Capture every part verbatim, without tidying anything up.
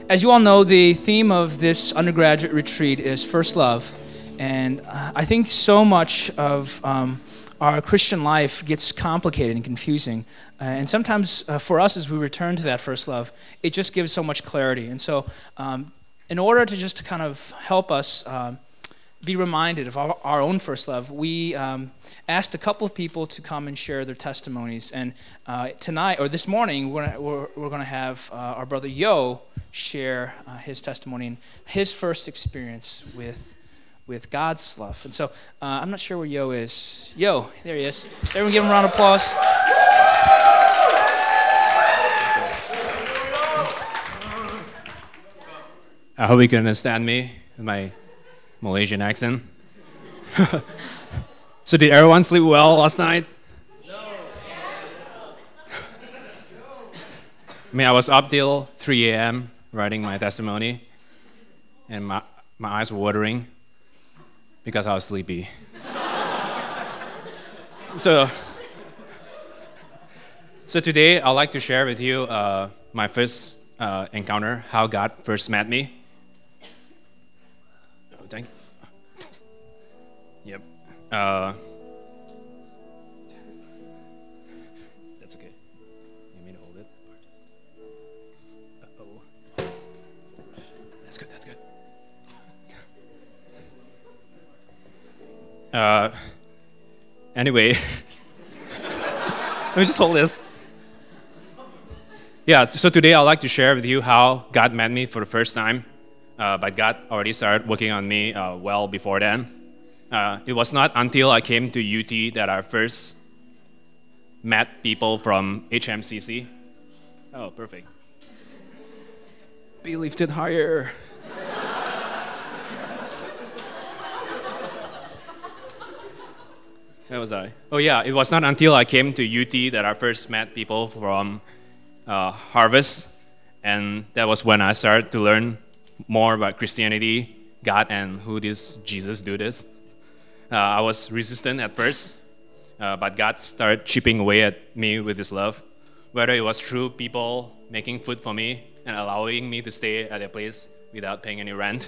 As you all know, the theme of this undergraduate retreat is first love. And uh, I think so much of um, our Christian life gets complicated and confusing. Uh, and sometimes uh, for us, as we return to that first love, it just gives so much clarity. And so um, in order to just kind of help us um, be reminded of our, our own first love, we um, asked a couple of people to come and share their testimonies. And uh, tonight, or this morning, we're gonna, we're, we're going to have uh, our brother Yo share uh, his testimony and his first experience with with God's love. And so uh, I'm not sure where Yo is. Yo, there he is. Everyone give him a round of applause. I hope you can understand me with my Malaysian accent. So did everyone sleep well last night? No. I mean, I was up till three a.m. writing my testimony, and my, my eyes were watering because I was sleepy. so, so today I'd like to share with you uh, my first uh, encounter, how God first met me. Oh, thank Yep. Uh, that's okay. You mean to hold it? Uh-oh. That's good, that's good. Uh, anyway, let me just hold this. Yeah, so today I'd like to share with you how God met me for the first time. Uh, but God already started working on me uh, well before then. Uh, it was not until I came to U T that I first met people from H M C C. Oh, perfect. Be lifted higher. Where was I? Oh yeah, it was not until I came to U T that I first met people from uh, Harvest, and that was when I started to learn more about Christianity, God, and who this Jesus dude is. Uh, I was resistant at first, uh, but God started chipping away at me with His love. Whether it was through people making food for me and allowing me to stay at their place without paying any rent,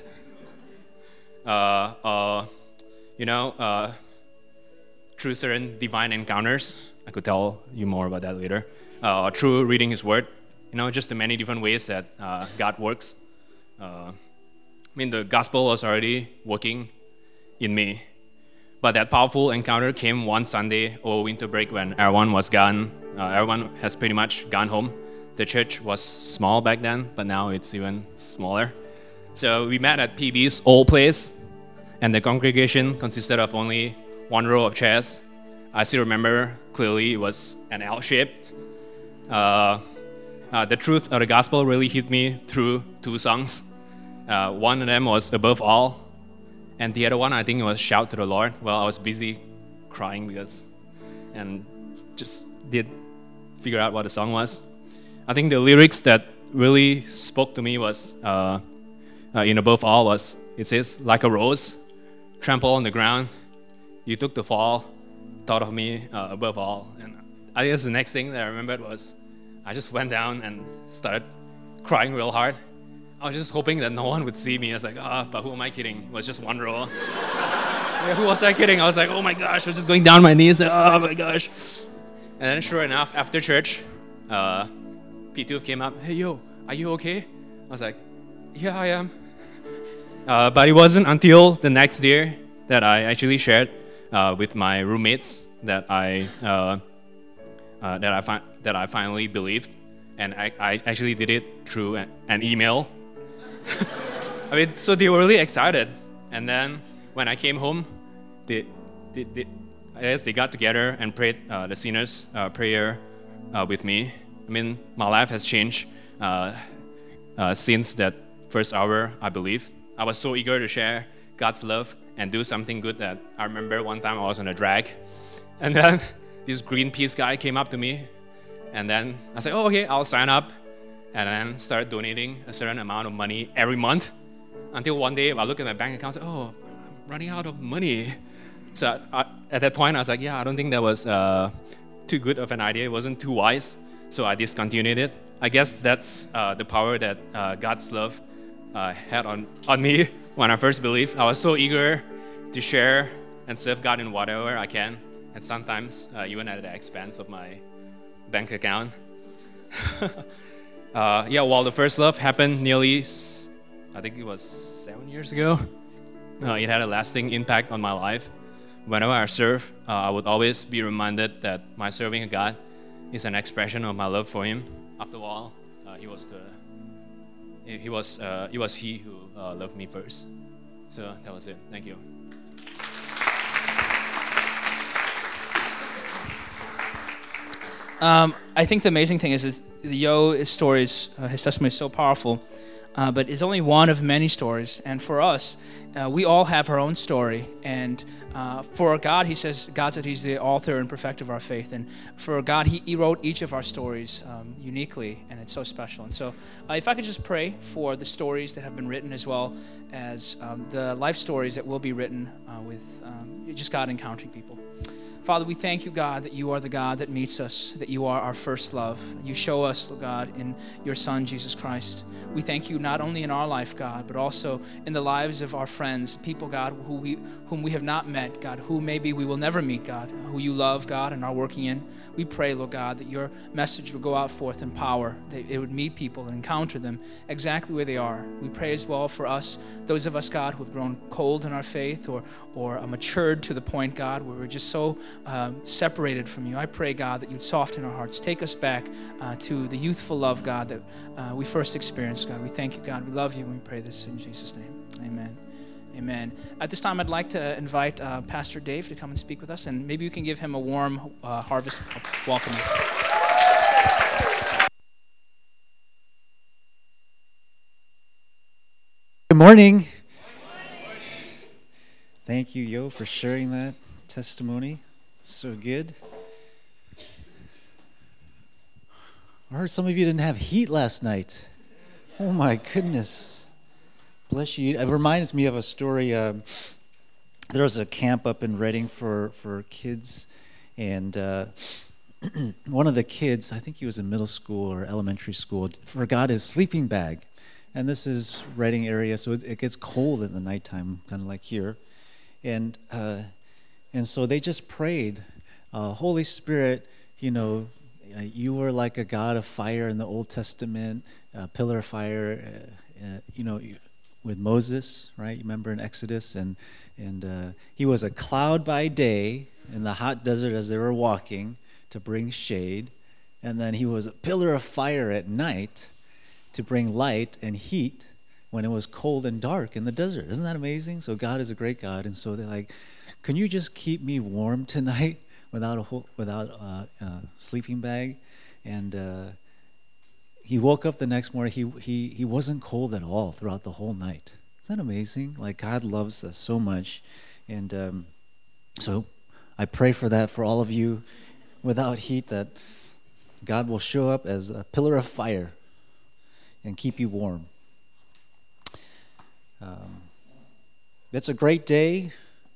uh, uh, you know, uh, through certain divine encounters. I could tell you more about that later. Uh, through reading His Word, you know, just the many different ways that uh, God works. Uh, I mean, the gospel was already working in me. But that powerful encounter came one Sunday over winter break when everyone was gone. Uh, everyone has pretty much gone home. The church was small back then, but now it's even smaller. So we met at P B's old place, and the congregation consisted of only one row of chairs. I still remember clearly it was an L shape. Uh, uh, the truth of the gospel really hit me through two songs. Uh, one of them was Above All, and the other one, I think it was Shout to the Lord. Well, I was busy crying because, and just did figure out what the song was. I think the lyrics that really spoke to me was, uh, uh, in Above All was, it says, like a rose, trample on the ground, you took the fall, thought of me uh, above all. And I guess the next thing that I remembered was, I just went down and started crying real hard. I was just hoping that no one would see me. I was like, ah, oh, but who am I kidding? It was just one row. Yeah, who was I kidding? I was like, oh my gosh, I was just going down my knees. Oh my gosh. And then sure enough, after church, uh, P two came up. Hey, yo, are you okay? I was like, yeah, I am. Uh, but it wasn't until the next year that I actually shared uh, with my roommates that I uh, uh, that I fi- that I finally believed, and I, I actually did it through a- an email. I mean, so they were really excited. And then when I came home, they, they, they I guess they got together and prayed uh, the sinner's uh, prayer uh, with me. I mean, my life has changed uh, uh, since that first hour, I believe. I was so eager to share God's love and do something good that I remember one time I was on a drag. And then this Greenpeace guy came up to me. And then I said, oh, okay, I'll sign up. And then started donating a certain amount of money every month. Until one day, I looked at my bank account and said, oh, I'm running out of money. So I, at that point, I was like, yeah, I don't think that was uh, too good of an idea. It wasn't too wise. So I discontinued it. I guess that's uh, the power that uh, God's love uh, had on, on me when I first believed. I was so eager to share and serve God in whatever I can, and sometimes uh, even at the expense of my bank account. uh, yeah, while the first love happened nearly, I think it was seven years ago, uh, it had a lasting impact on my life. Whenever I serve, uh, I would always be reminded that my serving a God is an expression of my love for Him. After all, uh, He was the He was uh, it was He who uh, loved me first. So that was it. Thank you. Um, I think the amazing thing is, is the Yo stories, uh, his testimony is so powerful, uh, but it's only one of many stories. And for us, uh, we all have our own story. And uh, for God, he says, God said he's the author and perfecter of our faith. And for God, he, he wrote each of our stories um, uniquely, and it's so special. And so uh, if I could just pray for the stories that have been written, as well as um, the life stories that will be written uh, with um, just God encountering people. Father, we thank you, God, that you are the God that meets us, that you are our first love. You show us, God, in your Son, Jesus Christ. We thank you not only in our life, God, but also in the lives of our friends, people, God, who we, whom we have not met, God, who maybe we will never meet, God, who you love, God, and are working in. We pray, Lord God, that your message would go out forth in power, that it would meet people and encounter them exactly where they are. We pray as well for us, those of us, God, who have grown cold in our faith or, or uh, matured to the point, God, where we're just so Um, separated from you. I pray, God, that you'd soften our hearts. Take us back uh, to the youthful love, God, that uh, we first experienced, God. We thank you, God. We love you, and we pray this in Jesus' name. Amen. Amen. At this time, I'd like to invite uh, Pastor Dave to come and speak with us, and maybe you can give him a warm uh, harvest welcome. Good morning. Thank you, Yo, for sharing that testimony. So good. I heard some of you didn't have heat last night. Oh my goodness. Bless you. It reminds me of a story. Uh, there was a camp up in Reading for, for kids, and uh, one of the kids, I think he was in middle school or elementary school, forgot his sleeping bag. And this is Reading area, so it, it gets cold in the nighttime, kind of like here. And uh, and so they just prayed, uh, Holy Spirit, you know, uh, you were like a God of fire in the Old Testament, uh, pillar of fire, uh, uh, you know, with Moses, right? You remember in Exodus, and and uh, he was a cloud by day in the hot desert as they were walking to bring shade, and then he was a pillar of fire at night to bring light and heat when it was cold and dark in the desert. Isn't that amazing? So God is a great God, and so they're like, can you just keep me warm tonight without a whole, without a, a sleeping bag? And uh, he woke up the next morning. He he he wasn't cold at all throughout the whole night. Isn't that amazing? Like, God loves us so much, and um, so I pray for that for all of you without heat, that God will show up as a pillar of fire and keep you warm. Um, it's a great day.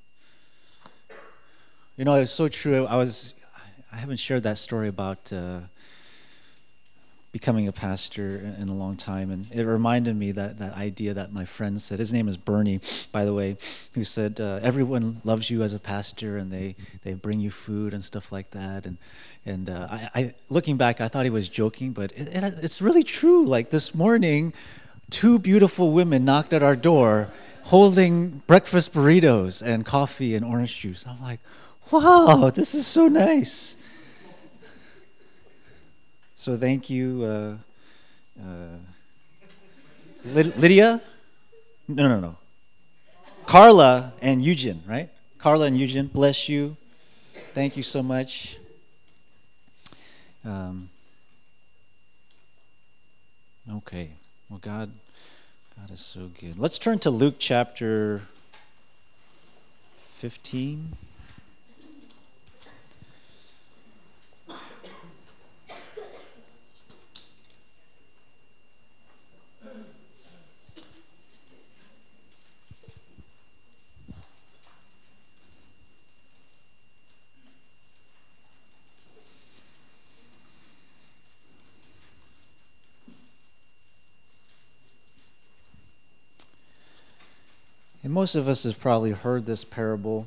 You know, it's so true. I was, I haven't shared that story about uh, becoming a pastor in, in a long time, and it reminded me that that idea that my friend said. His name is Bernie, by the way, who said uh, everyone loves you as a pastor, and they, they bring you food and stuff like that. And and uh, I, I, looking back, I thought he was joking, but it, it, it's really true. Like this morning, two beautiful women knocked at our door, holding breakfast burritos and coffee and orange juice. I'm like, wow, this is so nice. So thank you, uh, uh, Lyd- Lydia? No, no, no. Carla and Eugene, right? Carla and Eugene, bless you. Thank you so much. Um, okay. Well, God, God is so good. Let's turn to Luke chapter fifteen. And most of us have probably heard this parable.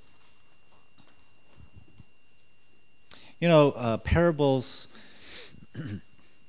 You know, uh, parables, it,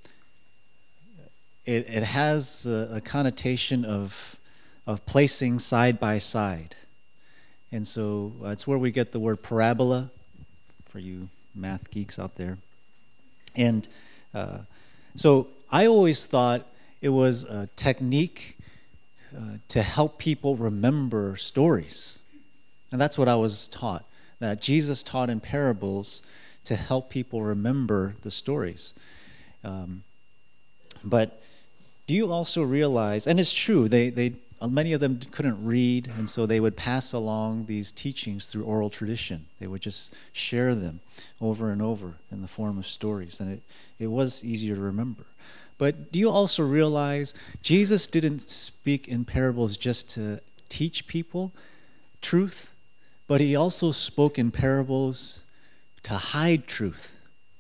it has a, a connotation of, of placing side by side. And so uh, it's where we get the word parabola, for you math geeks out there. And uh, so I always thought it was a technique uh, to help people remember stories. And that's what I was taught, that Jesus taught in parables to help people remember the stories. Um, but do you also realize, and it's true, they, they many of them couldn't read, and so they would pass along these teachings through oral tradition. They would just share them over and over in the form of stories, and it, it was easier to remember. But do you also realize Jesus didn't speak in parables just to teach people truth, but he also spoke in parables to hide truth?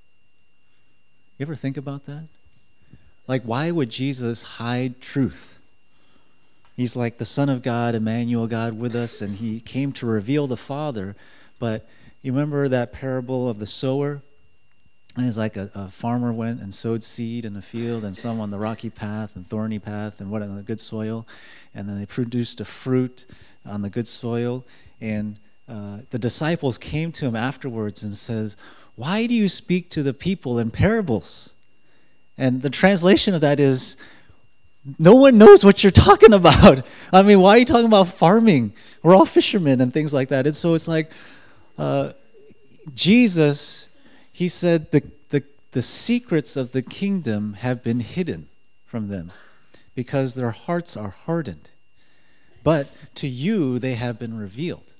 You ever think about that? Like, why would Jesus hide truth? He's like the Son of God, Emmanuel, God with us, and he came to reveal the Father. But you remember that parable of the sower? And it's like a, a farmer went and sowed seed in a field, and some on the rocky path and thorny path, and what on the good soil. And then they produced a fruit on the good soil. And uh, the disciples came to him afterwards and says, "Why do you speak to the people in parables?" And the translation of that is, no one knows what you're talking about. I mean, why are you talking about farming? We're all fishermen and things like that. And so it's like, uh, Jesus, he said the, the, the secrets of the kingdom have been hidden from them because their hearts are hardened. But to you, they have been revealed.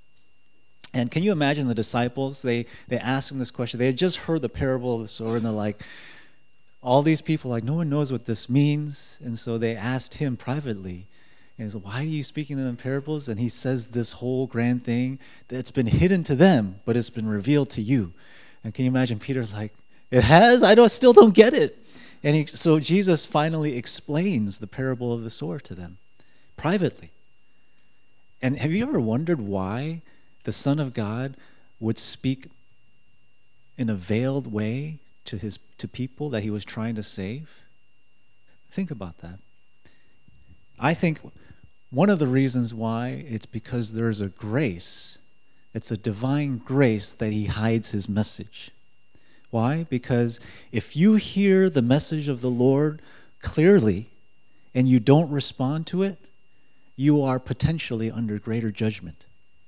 And can you imagine the disciples? They, they asked him this question. They had just heard the parable of the sower, and they're like, all these people, like, no one knows what this means. And so they asked him privately, and he said, "Why are you speaking them in parables?" And he says this whole grand thing that's been hidden to them, but it's been revealed to you. And can you imagine Peter's like, "It has? I don't, still don't get it." And he, so Jesus finally explains the parable of the sower to them privately. And have you ever wondered why the Son of God would speak in a veiled way to his to people that he was trying to save? Think about that. I think one of the reasons why, it's because there's a grace. It's a divine grace that he hides his message. Why? Because if you hear the message of the Lord clearly and you don't respond to it, you are potentially under greater judgment.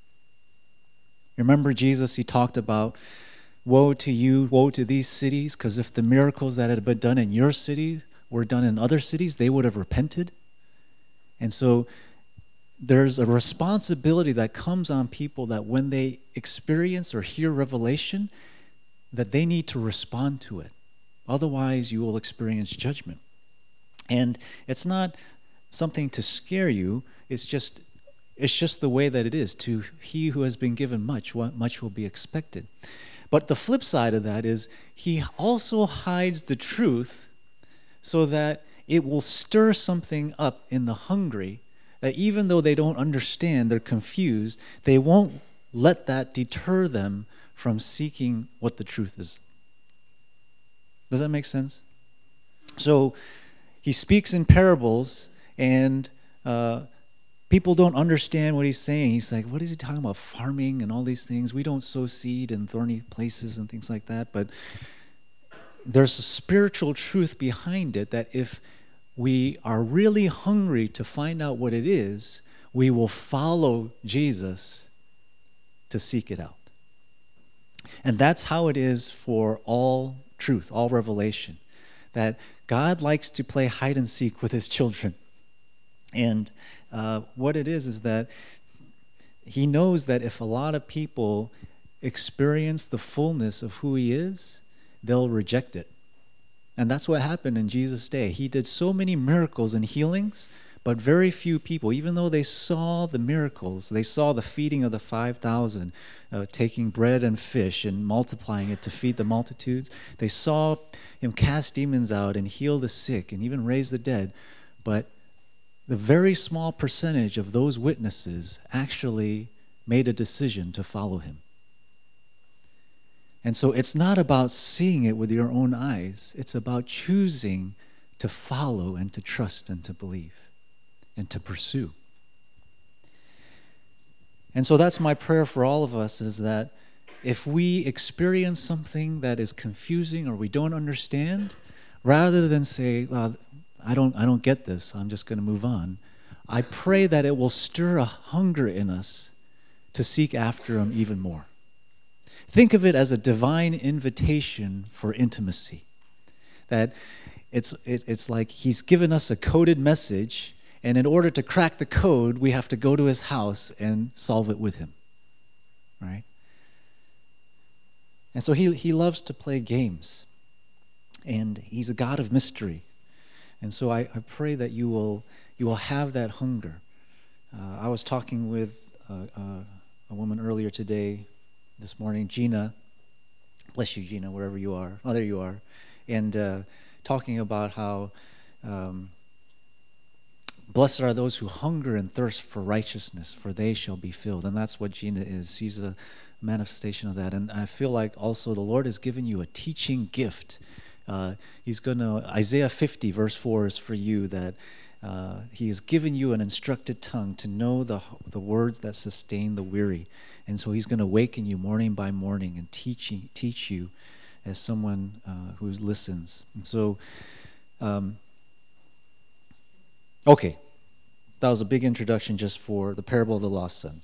Remember Jesus, he talked about, woe to you, woe to these cities, because if the miracles that had been done in your city were done in other cities, they would have repented. And so there's a responsibility that comes on people that when they experience or hear revelation, that they need to respond to it. Otherwise, you will experience judgment. And it's not something to scare you. It's just it's just the way that it is. To he who has been given much, much will be expected. But the flip side of that is he also hides the truth so that it will stir something up in the hungry, that even though they don't understand, they're confused, they won't let that deter them from seeking what the truth is. Does that make sense? So he speaks in parables, and uh, people don't understand what he's saying. He's like, what is he talking about? Farming and all these things. We don't sow seed in thorny places and things like that. But there's a spiritual truth behind it that if we are really hungry to find out what it is, we will follow Jesus to seek it out. And that's how it is for all truth, all revelation, that God likes to play hide and seek with his children. And uh, what it is is that he knows that if a lot of people experience the fullness of who he is, they'll reject it. And that's what happened in Jesus' day. He did so many miracles and healings, but very few people, even though they saw the miracles, they saw the feeding of the five thousand, uh, taking bread and fish and multiplying it to feed the multitudes. They saw him cast demons out and heal the sick and even raise the dead, but the very small percentage of those witnesses actually made a decision to follow him. And so it's not about seeing it with your own eyes. It's about choosing to follow and to trust and to believe and to pursue. And so that's my prayer for all of us, is that if we experience something that is confusing or we don't understand, rather than say, well, I don't, I don't get this, I'm just going to move on, I pray that it will stir a hunger in us to seek after him even more. Think of it as a divine invitation for intimacy. That it's, it, it's like he's given us a coded message, and in order to crack the code, we have to go to his house and solve it with him. Right? And so he, he loves to play games. And he's a God of mystery. And so I, I pray that you will you will have that hunger. Uh, I was talking with uh, uh, a woman earlier today, this morning, Gina. Bless you, Gina, wherever you are. Oh, there you are. And uh, talking about how um, blessed are those who hunger and thirst for righteousness, for they shall be filled. And that's what Gina is. She's a manifestation of that. And I feel like also the Lord has given you a teaching gift. Uh, he's going to, Isaiah fifty, verse four is for you, that uh, he has given you an instructed tongue to know the the words that sustain the weary. And so he's going to awaken you morning by morning and teach you, teach you as someone uh, who listens. And so, um, okay, that was a big introduction just for the parable of the lost son.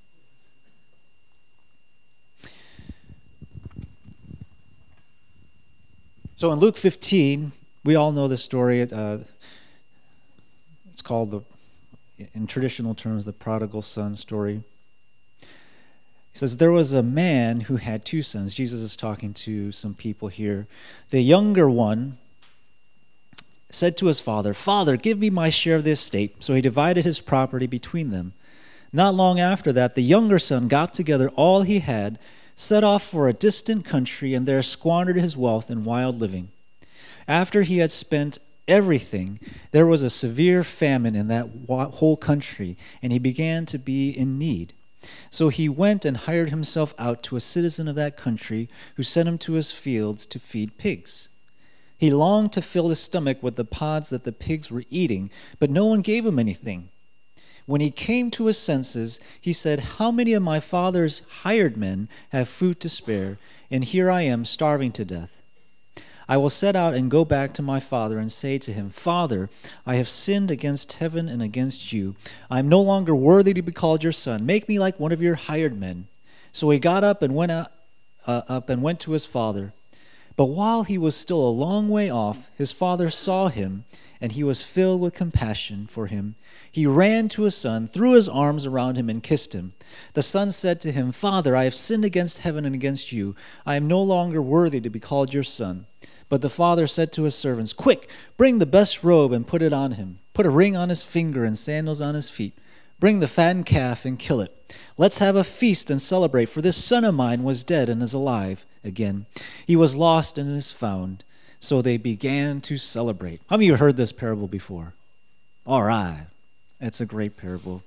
So in Luke fifteen, we all know the story. Uh, it's called, the, in traditional terms, the prodigal son story. He says, there was a man who had two sons. Jesus is talking to some people here. The younger one said to his father, "Father, give me my share of the estate." So he divided his property between them. Not long after that, the younger son got together all he had, set off for a distant country, and there squandered his wealth in wild living. After he had spent everything, there was a severe famine in that whole country, and he began to be in need. So he went and hired himself out to a citizen of that country, who sent him to his fields to feed pigs. He longed to fill his stomach with the pods that the pigs were eating, but no one gave him anything. When he came to his senses, he said, "How many of my father's hired men have food to spare, and here I am starving to death? I will set out and go back to my father and say to him, 'Father, I have sinned against heaven and against you. I am no longer worthy to be called your son. Make me like one of your hired men.' So he got up and went out, uh, up and went to his father. But while he was still a long way off, his father saw him, and he was filled with compassion for him. He ran to his son, threw his arms around him, and kissed him. The son said to him, 'Father, I have sinned against heaven and against you. I am no longer worthy to be called your son.' But the father said to his servants, 'Quick, bring the best robe and put it on him. Put a ring on his finger and sandals on his feet. Bring the fattened calf and kill it. Let's have a feast and celebrate, for this son of mine was dead and is alive again. He was lost and is found.' So they began to celebrate." How many of you heard this parable before? All right. It's a great parable.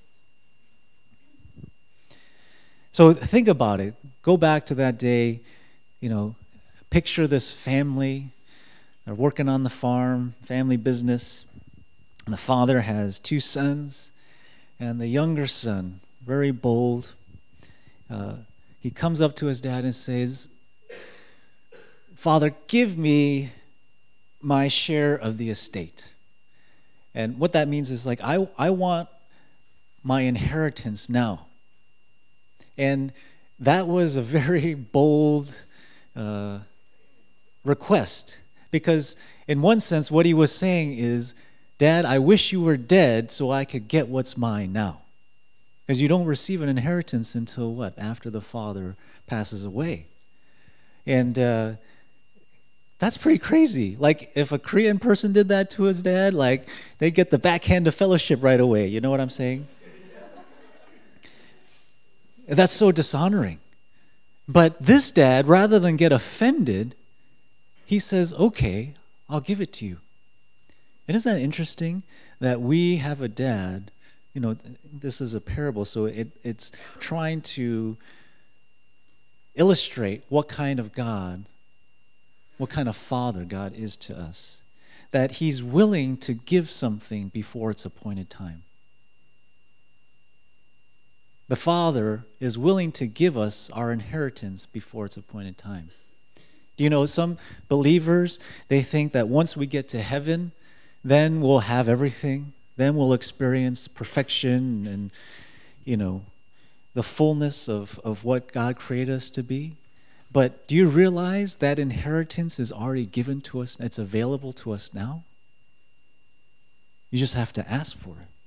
So think about it. Go back to that day. You know, picture this family. They're working on the farm, family business. And the father has two sons. And the younger son, very bold, uh, he comes up to his dad and says, "Father, give me my share of the estate." And what that means is like, I, I want my inheritance now. And that was a very bold uh, request. Because in one sense, what he was saying is, "Dad, I wish you were dead so I could get what's mine now." Because you don't receive an inheritance until what? After the father passes away. And uh, that's pretty crazy. Like, if a Korean person did that to his dad, like, they'd get the backhand of fellowship right away. You know what I'm saying? That's so dishonoring. But this dad, rather than get offended, he says, "Okay, I'll give it to you." And isn't that interesting that we have a dad? You know, this is a parable, so it, it's trying to illustrate what kind of God, what kind of father God is to us. That he's willing to give something before its appointed time. The Father is willing to give us our inheritance before its appointed time. Do you know, some believers, they think that once we get to heaven, then we'll have everything. Then we'll experience perfection and, you know, the fullness of, of what God created us to be. But do you realize that inheritance is already given to us? It's available to us now. You just have to ask for it.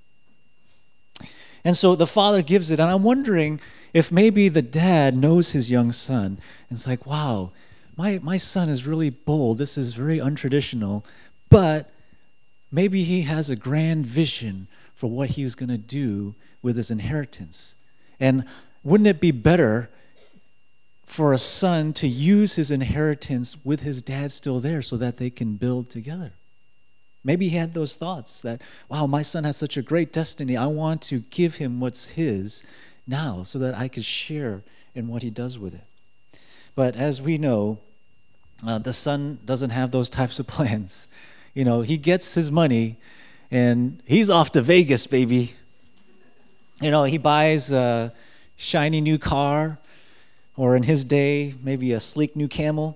And so the father gives it, and I'm wondering if maybe the dad knows his young son, and it's like, wow, my, my son is really bold. This is very untraditional, but maybe he has a grand vision for what he was going to do with his inheritance. And wouldn't it be better for a son to use his inheritance with his dad still there so that they can build together? Maybe he had those thoughts that, wow, my son has such a great destiny. I want to give him what's his now so that I could share in what he does with it. But as we know, uh, the son doesn't have those types of plans. You know, he gets his money and he's off to Vegas, baby. You know, he buys a shiny new car, or in his day, maybe a sleek new camel.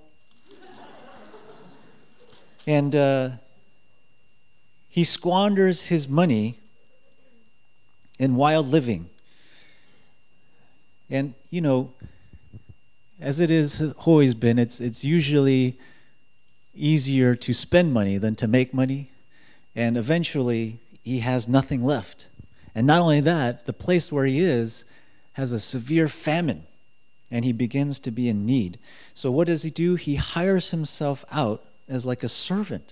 And uh, he squanders his money in wild living. And, you know, as it is has always been, it's it's usually easier to spend money than to make money. And eventually, he has nothing left. And not only that, the place where he is has a severe famine, and he begins to be in need. So what does he do? He hires himself out as like a servant.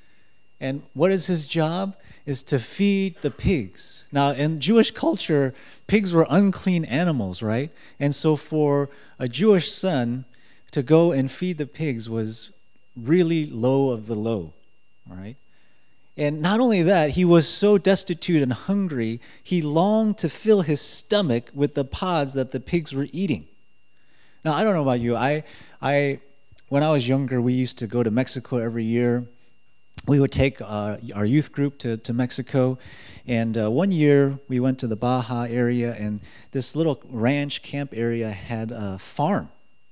And what is his job? Is to feed the pigs. Now, in Jewish culture, pigs were unclean animals, right? And so for a Jewish son to go and feed the pigs was really low of the low, all right? And not only that, he was so destitute and hungry, he longed to fill his stomach with the pods that the pigs were eating. Now, I don't know about you. I, I, when I was younger, we used to go to Mexico every year. We would take uh, our youth group to, to Mexico. And uh, one year, we went to the Baja area, and this little ranch camp area had a farm.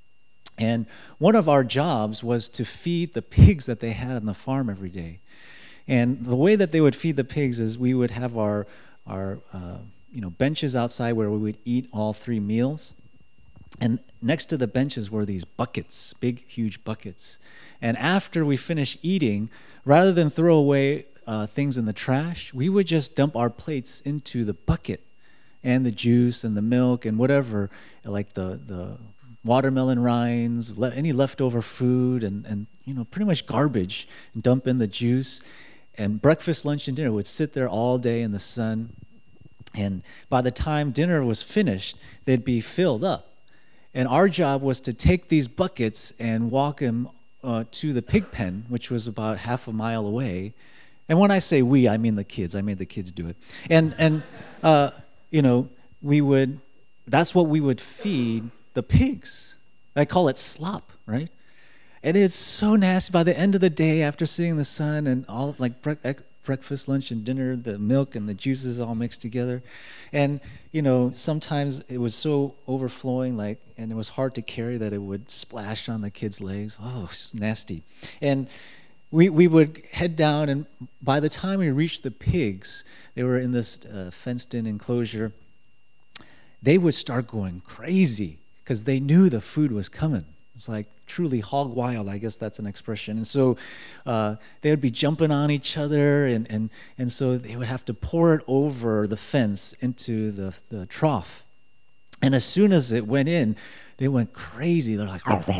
And one of our jobs was to feed the pigs that they had on the farm every day. And the way that they would feed the pigs is we would have our, our uh, you know, benches outside where we would eat all three meals. And next to the benches were these buckets, big, huge buckets. And after we finished eating, rather than throw away uh, things in the trash, we would just dump our plates into the bucket, and the juice and the milk and whatever, like the, the watermelon rinds, le- any leftover food, and, and you know pretty much garbage, and dump in the juice. And breakfast, lunch, and dinner would sit there all day in the sun. And by the time dinner was finished, they'd be filled up. And our job was to take these buckets and walk them uh, to the pig pen, which was about half a mile away. And when I say we, I mean the kids. I made the kids do it. And, and uh, you know, we would, that's what we would feed the pigs. I call it slop, right? And it's so nasty. By the end of the day, after seeing the sun and all of like bre- breakfast, lunch, and dinner, the milk and the juices all mixed together. And, you know, sometimes it was so overflowing, like, and it was hard to carry that it would splash on the kids' legs. Oh, it's nasty. And we we would head down, and by the time we reached the pigs, they were in this uh, fenced-in enclosure, they would start going crazy because they knew the food was coming. It's like truly hog wild, I guess that's an expression. And so uh, they would be jumping on each other, and, and, and so they would have to pour it over the fence into the, the trough. And as soon as it went in, they went crazy. They're like,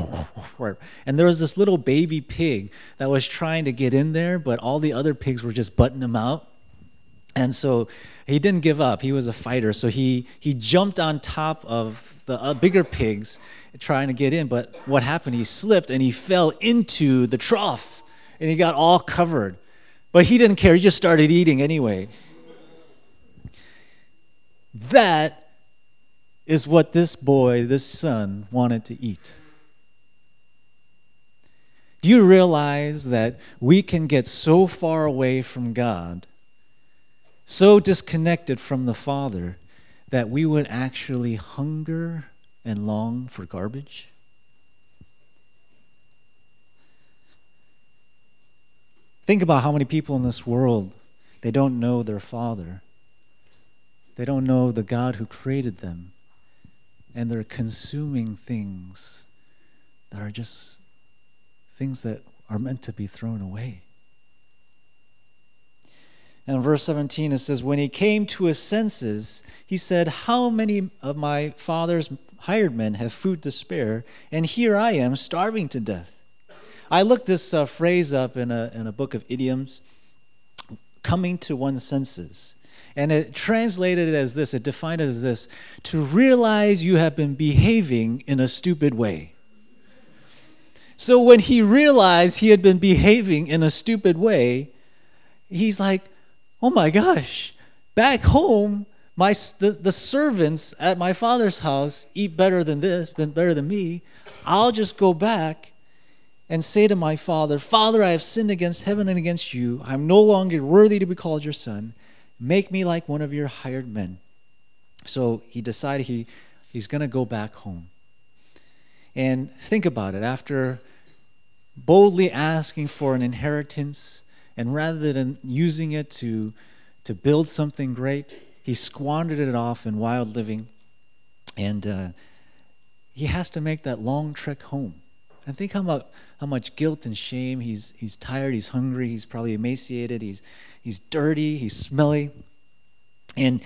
and there was this little baby pig that was trying to get in there, but all the other pigs were just butting him out. And so he didn't give up. He was a fighter. So he, he jumped on top of the uh, bigger pigs trying to get in. But what happened? He slipped and he fell into the trough, and he got all covered But he didn't care. He just started eating anyway. That is what this boy, this son, wanted to eat. Do you realize that we can get so far away from God, so disconnected from the Father, that we would actually hunger and long for garbage? Think about how many people in this world, they don't know their Father. They don't know the God who created them. And they're consuming things that are just things that are meant to be thrown away. And in verse seventeen it says, when he came to his senses, he said, how many of my father's hired men have food to spare, and here I am starving to death? I looked this uh, phrase up in a, in a book of idioms, coming to one's senses. And it translated it as this, it defined it as this: to realize you have been behaving in a stupid way. So when he realized he had been behaving in a stupid way, he's like, oh my gosh, back home, my the, the servants at my father's house eat better than this, better than me. I'll just go back and say to my father, Father, I have sinned against heaven and against you. I'm no longer worthy to be called your son. Make me like one of your hired men. So he decided he, he's going to go back home. And think about it. After boldly asking for an inheritance, and rather than using it to, to build something great, he squandered it off in wild living. And uh, he has to make that long trek home. And think how much, how much guilt and shame. He's, he's tired, he's hungry, he's probably emaciated, he's, he's dirty, he's smelly. And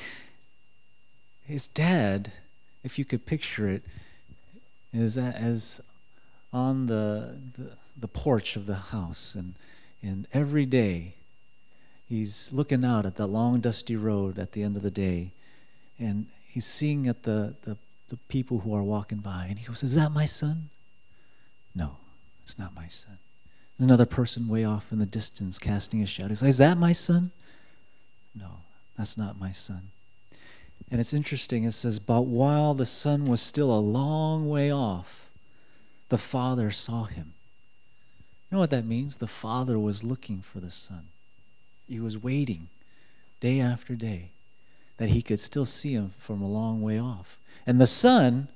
his dad, if you could picture it, is as on the, the the porch of the house, and and every day he's looking out at that long dusty road at the end of the day, and he's seeing at the the, the people who are walking by, and he goes, is that my son? No, it's not my son. There's another person way off in the distance casting a shadow. He's like, is that my son? No, that's not my son. And it's interesting, it says, but while the son was still a long way off, the father saw him. You know what that means? The father was looking for the son. He was waiting day after day that he could still see him from a long way off. And the son,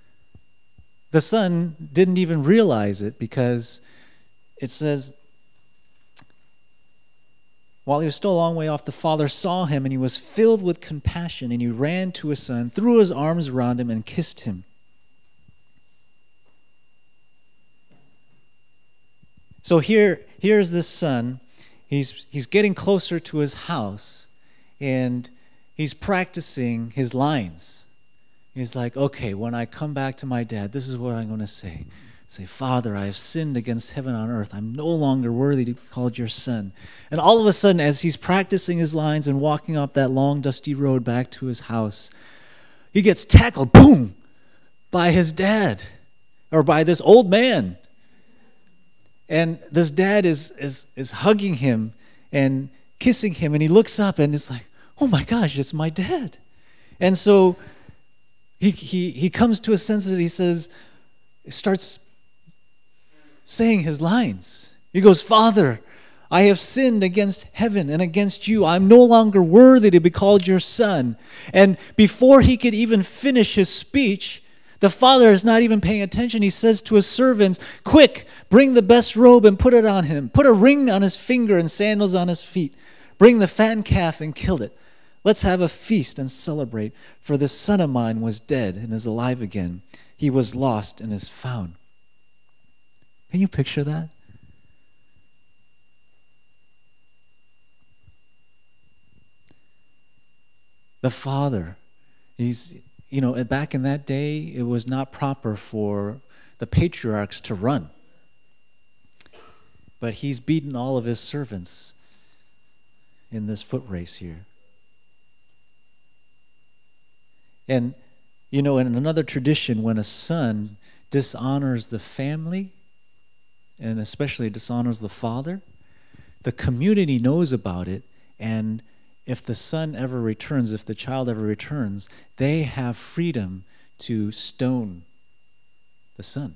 the son didn't even realize it, because it says, while he was still a long way off, the father saw him, and he was filled with compassion, and he ran to his son, threw his arms around him, and kissed him. So here, here's this son. He's, he's getting closer to his house, and he's practicing his lines. He's like, okay, when I come back to my dad, this is what I'm going to say. Say, Father, I have sinned against heaven and earth. I'm no longer worthy to be called your son. And all of a sudden, as he's practicing his lines and walking up that long, dusty road back to his house, he gets tackled, boom, by his dad, or by this old man. And this dad is, is, is hugging him and kissing him, and he looks up, and it's like, oh my gosh, it's my dad. And so he he he comes to a sense that he says, starts saying his lines. He goes, Father, I have sinned against heaven and against you. I'm no longer worthy to be called your son. And before he could even finish his speech, the father is not even paying attention. He says to his servants, quick, bring the best robe and put it on him. Put a ring on his finger and sandals on his feet. Bring the fattened calf and kill it. Let's have a feast and celebrate. For this son of mine was dead and is alive again. He was lost and is found. Can you picture that? The father, he's, you know, back in that day, it was not proper for the patriarchs to run. But he's beaten all of his servants in this foot race here. And, you know, in another tradition, when a son dishonors the family, and especially dishonors the father, the community knows about it, and if the son ever returns, if the child ever returns, they have freedom to stone the son.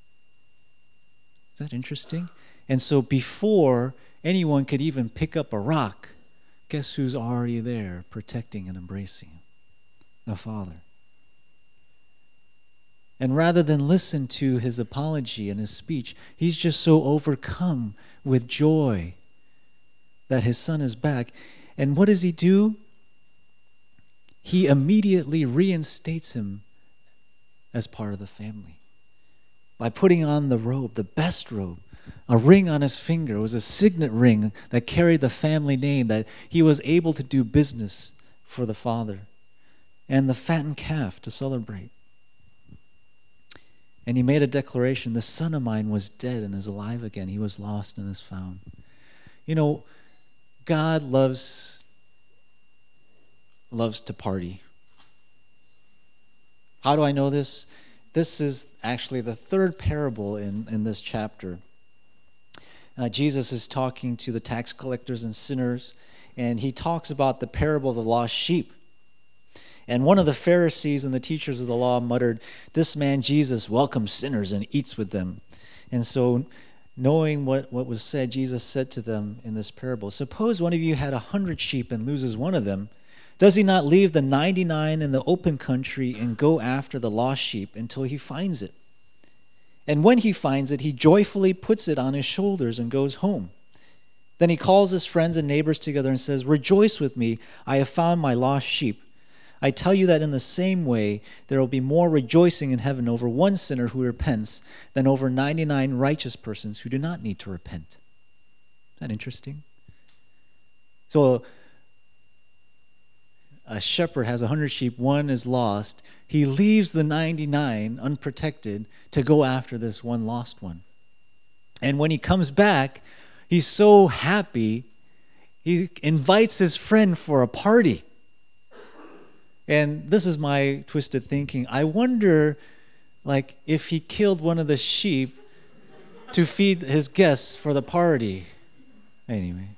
Is that interesting? And so before anyone could even pick up a rock, guess who's already there protecting and embracing him? The Father. And rather than listen to his apology and his speech, he's just so overcome with joy that his son is back. And what does he do? He immediately reinstates him as part of the family by putting on the robe, the best robe, a ring on his finger. It was a signet ring that carried the family name, that he was able to do business for the Father, and the fattened calf to celebrate. And he made a declaration, the son of mine was dead and is alive again. He was lost and is found. You know, God loves, loves to party. How do I know this? This is actually the third parable in, in this chapter. Uh, Jesus is talking to the tax collectors and sinners, and he talks about the parable of the lost sheep. And one of the Pharisees and the teachers of the law muttered, "This man Jesus welcomes sinners and eats with them." And so, knowing what, what was said, Jesus said to them in this parable, "Suppose one of you had a hundred sheep and loses one of them. Does he not leave the ninety-nine in the open country and go after the lost sheep until he finds it? And when he finds it, he joyfully puts it on his shoulders and goes home. Then he calls his friends and neighbors together and says, 'Rejoice with me, I have found my lost sheep.' I tell you that in the same way, there will be more rejoicing in heaven over one sinner who repents than over ninety-nine righteous persons who do not need to repent." Isn't that interesting? So a shepherd has a hundred sheep, one is lost. He leaves the ninety-nine unprotected to go after this one lost one. And when he comes back, he's so happy, he invites his friend for a party. And this is my twisted thinking. I wonder, like, if he killed one of the sheep to feed his guests for the party. Anyway.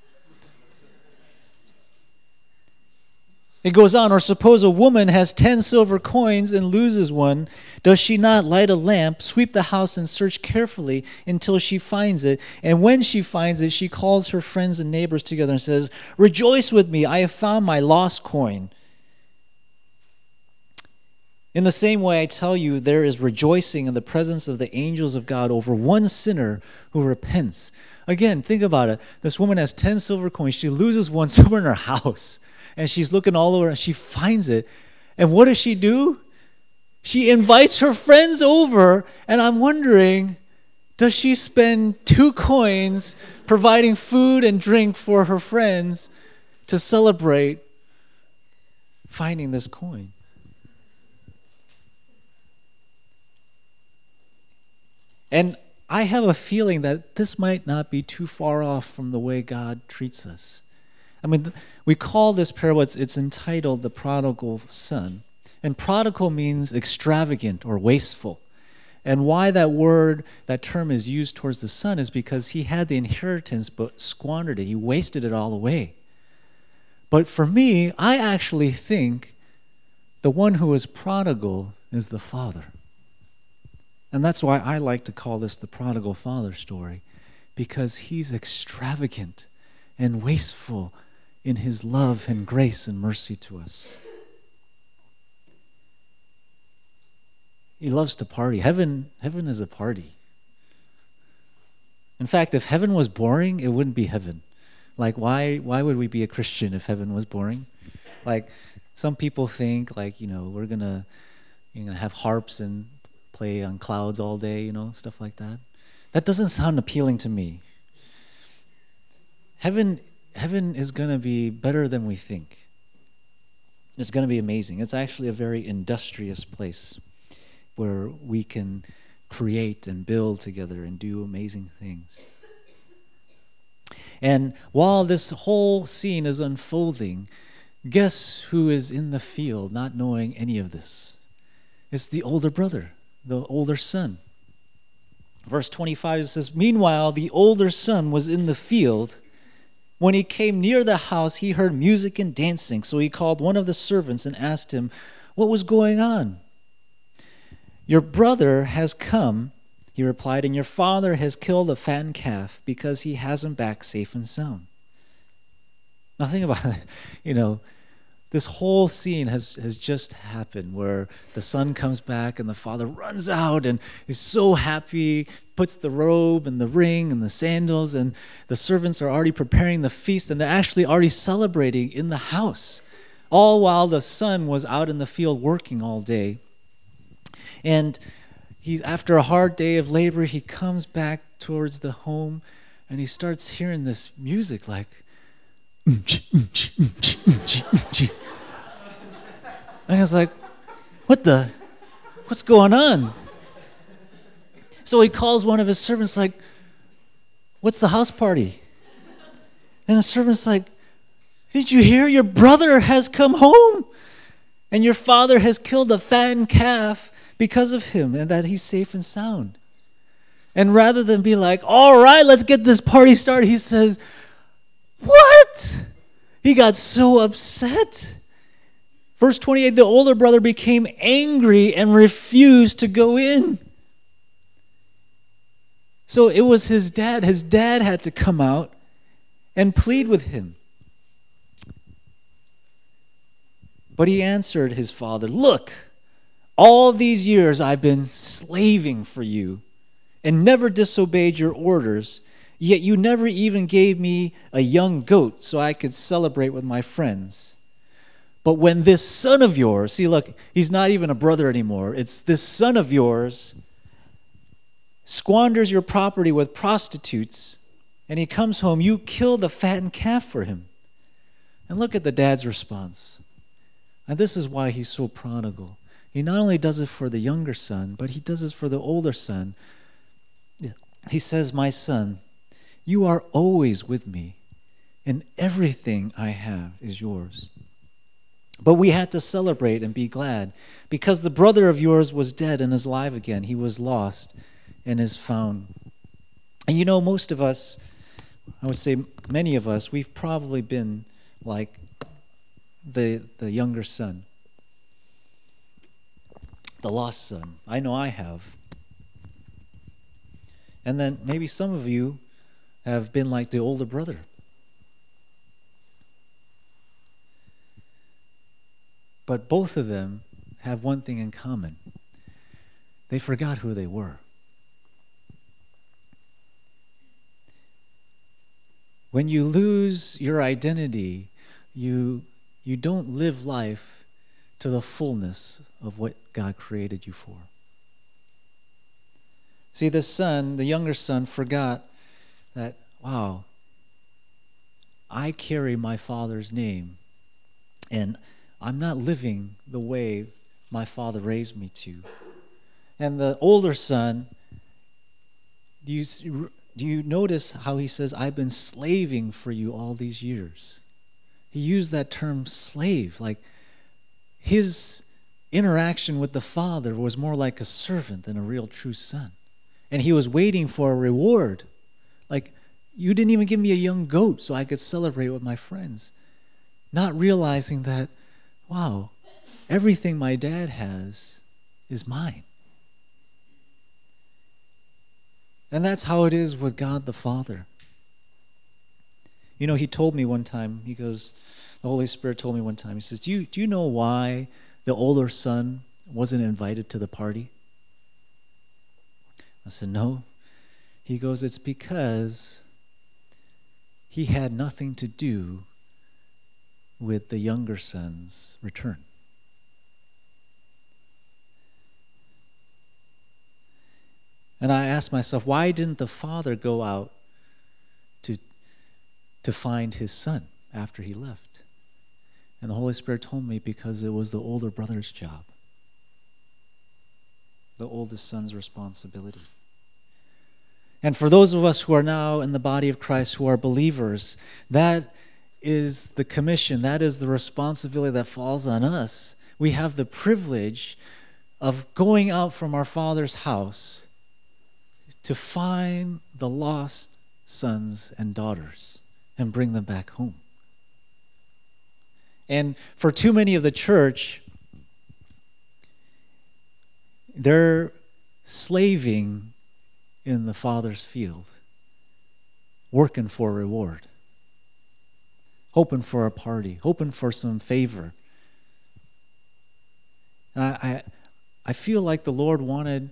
It goes on, "Or suppose a woman has ten silver coins and loses one. Does she not light a lamp, sweep the house, and search carefully until she finds it? And when she finds it, she calls her friends and neighbors together and says, 'Rejoice with me, I have found my lost coin.' In the same way, I tell you, there is rejoicing in the presence of the angels of God over one sinner who repents." Again, think about it. This woman has ten silver coins. She loses one somewhere in her house. And she's looking all over, and she finds it. And what does she do? She invites her friends over, and I'm wondering, does she spend two coins providing food and drink for her friends to celebrate finding this coin? And I have a feeling that this might not be too far off from the way God treats us. I mean, we call this parable, it's, it's entitled The Prodigal Son. And prodigal means extravagant or wasteful. And why that word, that term is used towards the son is because he had the inheritance but squandered it. He wasted it all away. But for me, I actually think the one who is prodigal is the father. And that's why I like to call this the prodigal father story, because he's extravagant and wasteful in his love and grace and mercy to us. He loves to party. Heaven, heaven is a party. In fact, if heaven was boring, it wouldn't be heaven. Like, why, why would we be a Christian if heaven was boring? Like, some people think, like, you know, we're gonna, you're gonna have harps and play on clouds all day, you know, stuff like that. That doesn't sound appealing to me. Heaven, heaven is going to be better than we think. It's going to be amazing. It's actually a very industrious place where we can create and build together and do amazing things. And while this whole scene is unfolding, guess who is in the field not knowing any of this? It's the older brother, the older son. Verse twenty-five says, "Meanwhile, the older son was in the field. When he came near the house, he heard music and dancing. So he called one of the servants and asked him what was going on. 'Your brother has come,' he replied, 'and your father has killed a fattened calf because he has him back safe and sound.'" Now think about it. You know, this whole scene has, has just happened where the son comes back and the father runs out and is so happy, puts the robe and the ring and the sandals, and the servants are already preparing the feast, and they're actually already celebrating in the house, all while the son was out in the field working all day. And he's, after a hard day of labor, he comes back towards the home and he starts hearing this music like, and I was like, what the, what's going on? So he calls one of his servants like, "What's the house party?" And the servant's like, "Did you hear? Your brother has come home, and your father has killed a fattened calf because of him, and that he's safe and sound." And rather than be like, "All right, let's get this party started," he says, "What?" He got so upset. Verse twenty-eight, the older brother became angry and refused to go in. So it was his dad. His dad had to come out and plead with him. But he answered his father, "Look, all these years I've been slaving for you and never disobeyed your orders. Yet you never even gave me a young goat so I could celebrate with my friends. But when this son of yours," see, look, he's not even a brother anymore. It's this son of yours "squanders your property with prostitutes, and he comes home, you kill the fattened calf for him." And look at the dad's response. And this is why he's so prodigal. He not only does it for the younger son, but he does it for the older son. He says, "My son, you are always with me, and everything I have is yours. But we had to celebrate and be glad, because the brother of yours was dead and is alive again. He was lost and is found." And you know, most of us, I would say many of us, we've probably been like the the younger son, the lost son. I know I have. And then maybe some of you have been like the older brother. But both of them have one thing in common. They forgot who they were. When you lose your identity, you you don't live life to the fullness of what God created you for. See, the son, the younger son, forgot that, wow, I carry my father's name, and I'm not living the way my father raised me to. And the older son, do you, do you notice how he says, "I've been slaving for you all these years"? He used that term slave, like his interaction with the father was more like a servant than a real true son. And he was waiting for a reward. Like, you didn't even give me a young goat so I could celebrate with my friends. Not realizing that, wow, everything my dad has is mine. And that's how it is with God the Father. You know, he told me one time, he goes, the Holy Spirit told me one time, he says, do you, do you know why the older son wasn't invited to the party? I said, no. He goes, it's because he had nothing to do with the younger son's return. And I asked myself, why didn't the father go out to, to find his son after he left? And the Holy Spirit told me because it was the older brother's job, the oldest son's responsibility. And for those of us who are now in the body of Christ, who are believers, that is the commission, that is the responsibility that falls on us. We have the privilege of going out from our Father's house to find the lost sons and daughters and bring them back home. And for too many of the church, they're slaving in the Father's field, working for a reward, hoping for a party, hoping for some favor. And I, I, I feel like the Lord wanted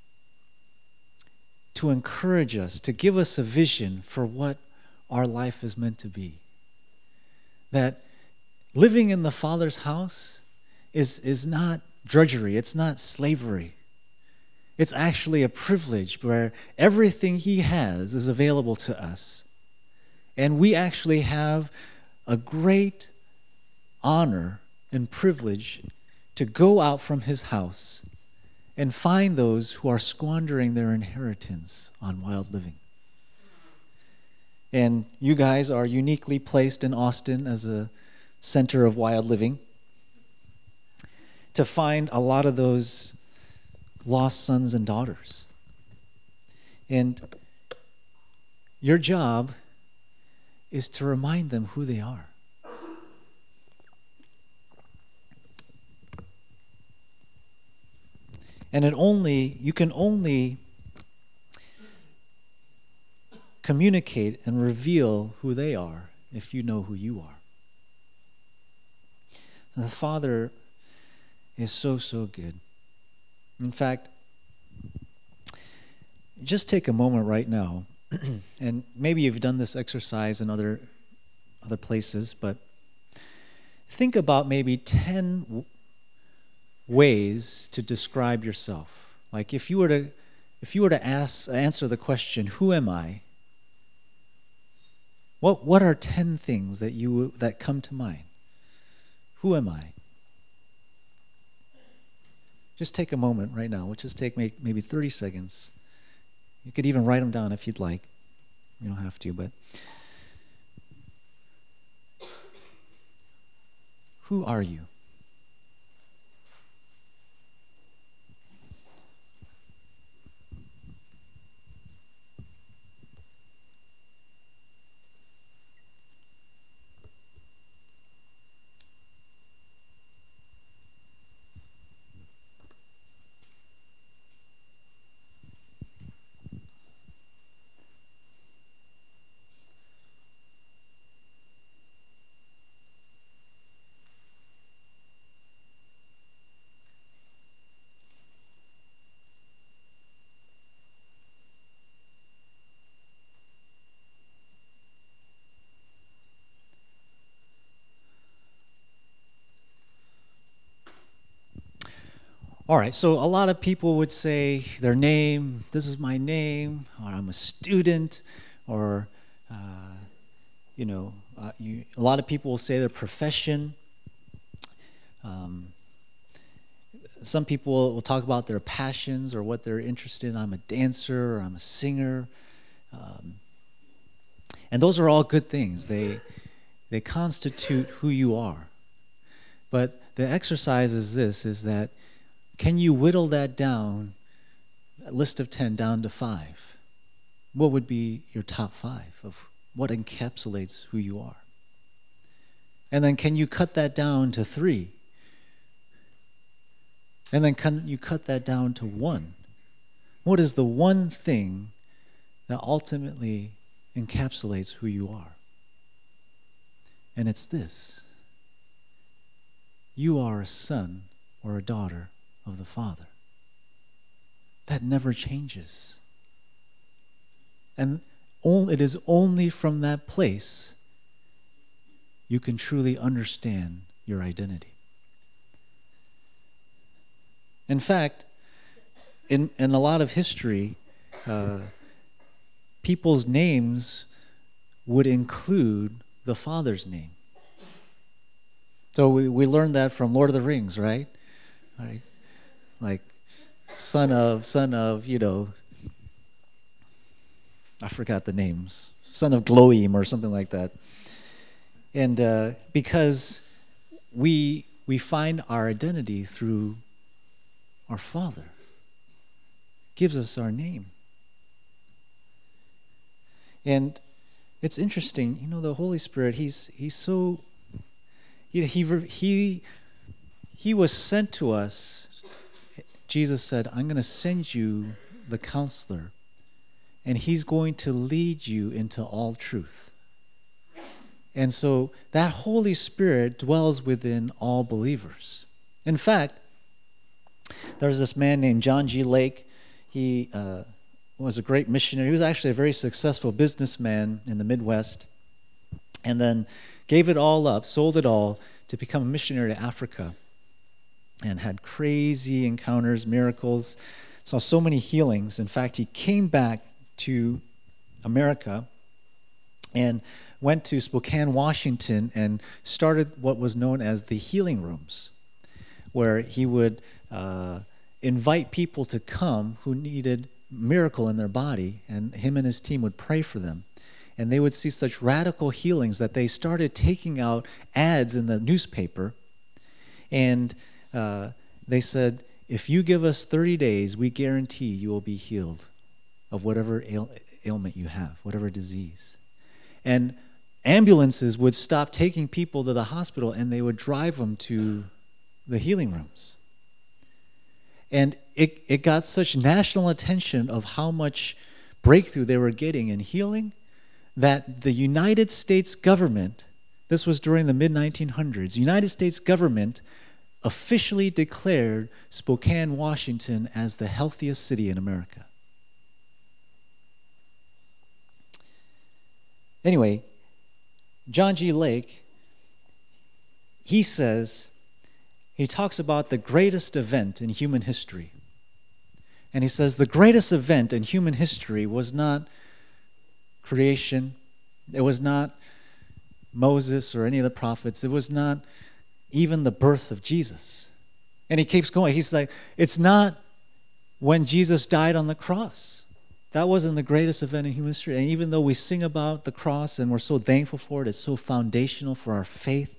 to encourage us, to give us a vision for what our life is meant to be. That living in the Father's house is, is not drudgery, it's not slavery. It's actually a privilege where everything He has is available to us. And we actually have a great honor and privilege to go out from His house and find those who are squandering their inheritance on wild living. And you guys are uniquely placed in Austin as a center of wild living to find a lot of those lost sons and daughters. And your job is to remind them who they are. And it only, you can only communicate and reveal who they are if you know who you are. The Father is so, so good. In fact, just take a moment right now, and maybe you've done this exercise in other other places, but think about maybe ten w- ways to describe yourself. Like if you were to if you were to ask answer the question, who am I? What what are ten things that you that come to mind? Who am I? Just take a moment right now. We'll just take maybe thirty seconds. You could even write them down if you'd like. You don't have to, but who are you? All right, so a lot of people would say their name, this is my name, or I'm a student, or, uh, you know, uh, you, a lot of people will say their profession. Um, some people will talk about their passions or what they're interested in. I'm a dancer, or I'm a singer. Um, and those are all good things. They, they constitute who you are. But the exercise is this, is that can you whittle that down, that list of ten, down to five? What would be your top five of what encapsulates who you are? And then can you cut that down to three? And then can you cut that down to one? What is the one thing that ultimately encapsulates who you are? And it's this. You are a son or a daughter of the Father. That never changes. And it is only from that place you can truly understand your identity. In fact, in, in a lot of history, uh, people's names would include the Father's name. So we, we learned that from Lord of the Rings, right? Right? Like, son of, son of, you know, I forgot the names. Son of Gloim or something like that. And uh, because we we find our identity through our Father. Gives us our name. And it's interesting, you know, the Holy Spirit, he's he's so, he he he, he was sent to us. Jesus said, I'm going to send you the counselor, and he's going to lead you into all truth. And so that Holy Spirit dwells within all believers. In fact, there's this man named John G. Lake. He uh, was a great missionary. He was actually a very successful businessman in the Midwest, and then gave it all up, sold it all to become a missionary to Africa, and had crazy encounters, miracles, saw so many healings. In fact, he came back to America and went to Spokane, Washington, and started what was known as the healing rooms, where he would uh, invite people to come who needed miracle in their body, and him and his team would pray for them. And they would see such radical healings that they started taking out ads in the newspaper, and uh, they said, if you give us thirty days, we guarantee you will be healed of whatever ail- ailment you have, whatever disease. And ambulances would stop taking people to the hospital, and they would drive them to the healing rooms. And it, it got such national attention of how much breakthrough they were getting in healing that the United States government, this was during the mid nineteen hundreds, United States government officially declared Spokane, Washington as the healthiest city in America. Anyway, John G. Lake, he says, he talks about the greatest event in human history. And he says the greatest event in human history was not creation. It was not Moses or any of the prophets. It was not even the birth of Jesus. And he keeps going. He's like, it's not when Jesus died on the cross. That wasn't the greatest event in human history. And even though we sing about the cross and we're so thankful for it, it's so foundational for our faith.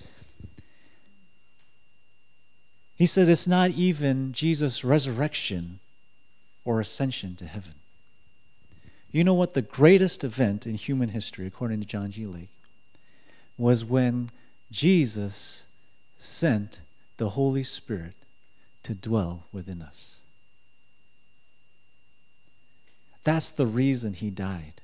He said it's not even Jesus' resurrection or ascension to heaven. You know what the greatest event in human history, according to John G. Lake, was when Jesus sent the Holy Spirit to dwell within us. That's the reason he died.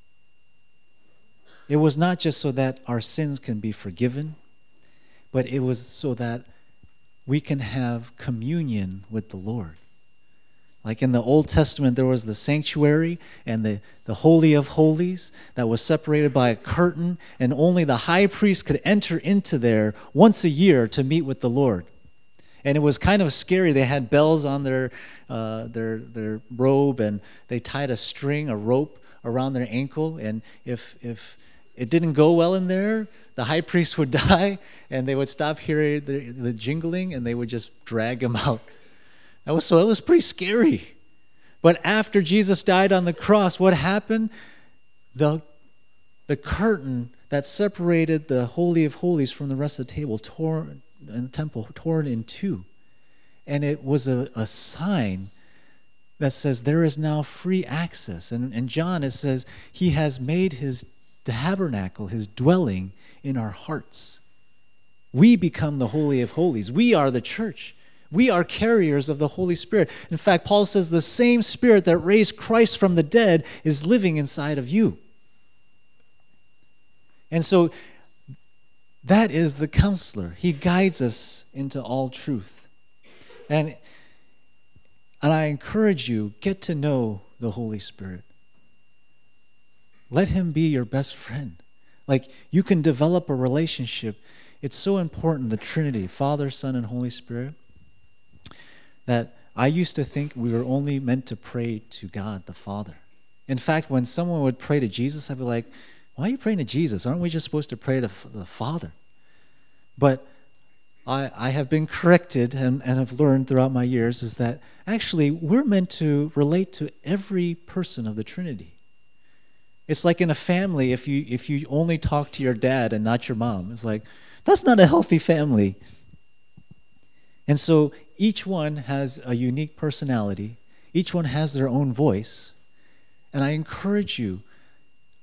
It was not just so that our sins can be forgiven, but it was so that we can have communion with the Lord. Like in the Old Testament, there was the sanctuary and the, the Holy of Holies that was separated by a curtain, and only the high priest could enter into there once a year to meet with the Lord. And it was kind of scary. They had bells on their uh, their their robe, and they tied a string, a rope around their ankle. And if if it didn't go well in there, the high priest would die, and they would stop hearing the, the jingling, and they would just drag him out. That was so. It was pretty scary. But after Jesus died on the cross, what happened? The the curtain that separated the Holy of Holies from the rest of the table tore. And the temple torn in two. And it was a, a sign that says there is now free access. And in John it says he has made his tabernacle, his dwelling in our hearts. We become the Holy of Holies. We are the church. We are carriers of the Holy Spirit. In fact, Paul says the same Spirit that raised Christ from the dead is living inside of you. And so that is the counselor. He guides us into all truth. And, and I encourage you, get to know the Holy Spirit. Let him be your best friend. Like, you can develop a relationship. It's so important, the Trinity, Father, Son, and Holy Spirit, that I used to think we were only meant to pray to God the Father. In fact, when someone would pray to Jesus, I'd be like, why are you praying to Jesus? Aren't we just supposed to pray to the Father? But I, I have been corrected and, and have learned throughout my years is that actually we're meant to relate to every person of the Trinity. It's like in a family, if you if you only talk to your dad and not your mom, it's like, that's not a healthy family. And so each one has a unique personality. Each one has their own voice. And I encourage you,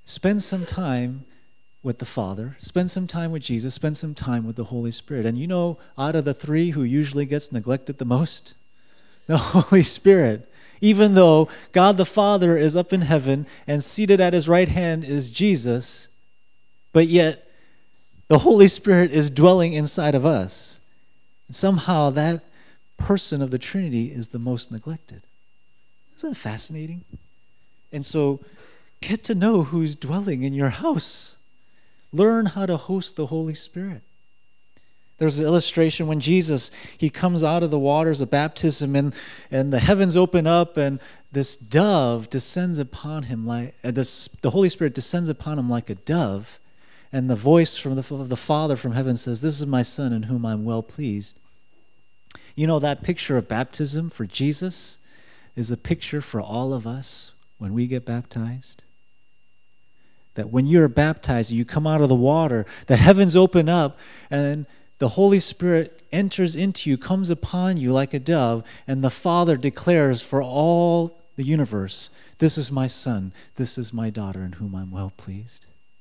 spend some time with the Father, spend some time with Jesus, spend some time with the Holy Spirit. And you know, out of the three, who usually gets neglected the most? The Holy Spirit. Even though God the Father is up in heaven and seated at his right hand is Jesus, but yet the Holy Spirit is dwelling inside of us. And somehow that person of the Trinity is the most neglected. Isn't that fascinating? And so get to know who's dwelling in your house. Learn how to host the Holy Spirit. There's an illustration when Jesus, he comes out of the waters of baptism and, and the heavens open up and this dove descends upon him like, uh, this, the Holy Spirit descends upon him like a dove, and the voice from the, of the Father from heaven says, "This is my Son in whom I'm well pleased." You know, that picture of baptism for Jesus is a picture for all of us when we get baptized. That when you're baptized, you come out of the water, the heavens open up, and the Holy Spirit enters into you, comes upon you like a dove, and the Father declares for all the universe, "This is my Son, this is my daughter in whom I'm well pleased."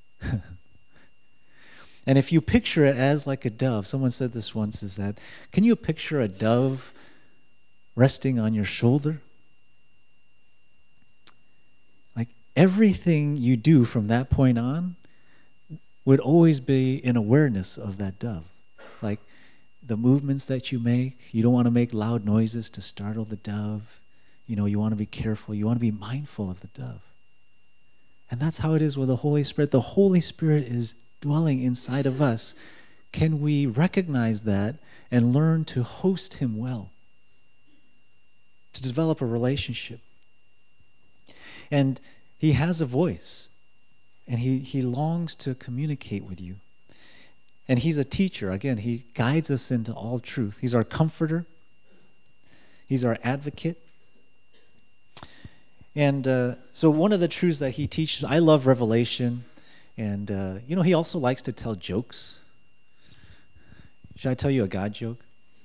And if you picture it as like a dove, someone said this once, is that, can you picture a dove resting on your shoulder? Everything you do from that point on would always be in awareness of that dove. Like the movements that you make, you don't want to make loud noises to startle the dove. You know, you want to be careful. You want to be mindful of the dove. And that's how it is with the Holy Spirit. The Holy Spirit is dwelling inside of us. Can we recognize that and learn to host him well? To develop a relationship. And he has a voice, and he, he longs to communicate with you. And he's a teacher. Again, he guides us into all truth. He's our comforter. He's our advocate. And uh, so one of the truths that he teaches, I love Revelation. And, uh, you know, he also likes to tell jokes. Should I tell you a God joke?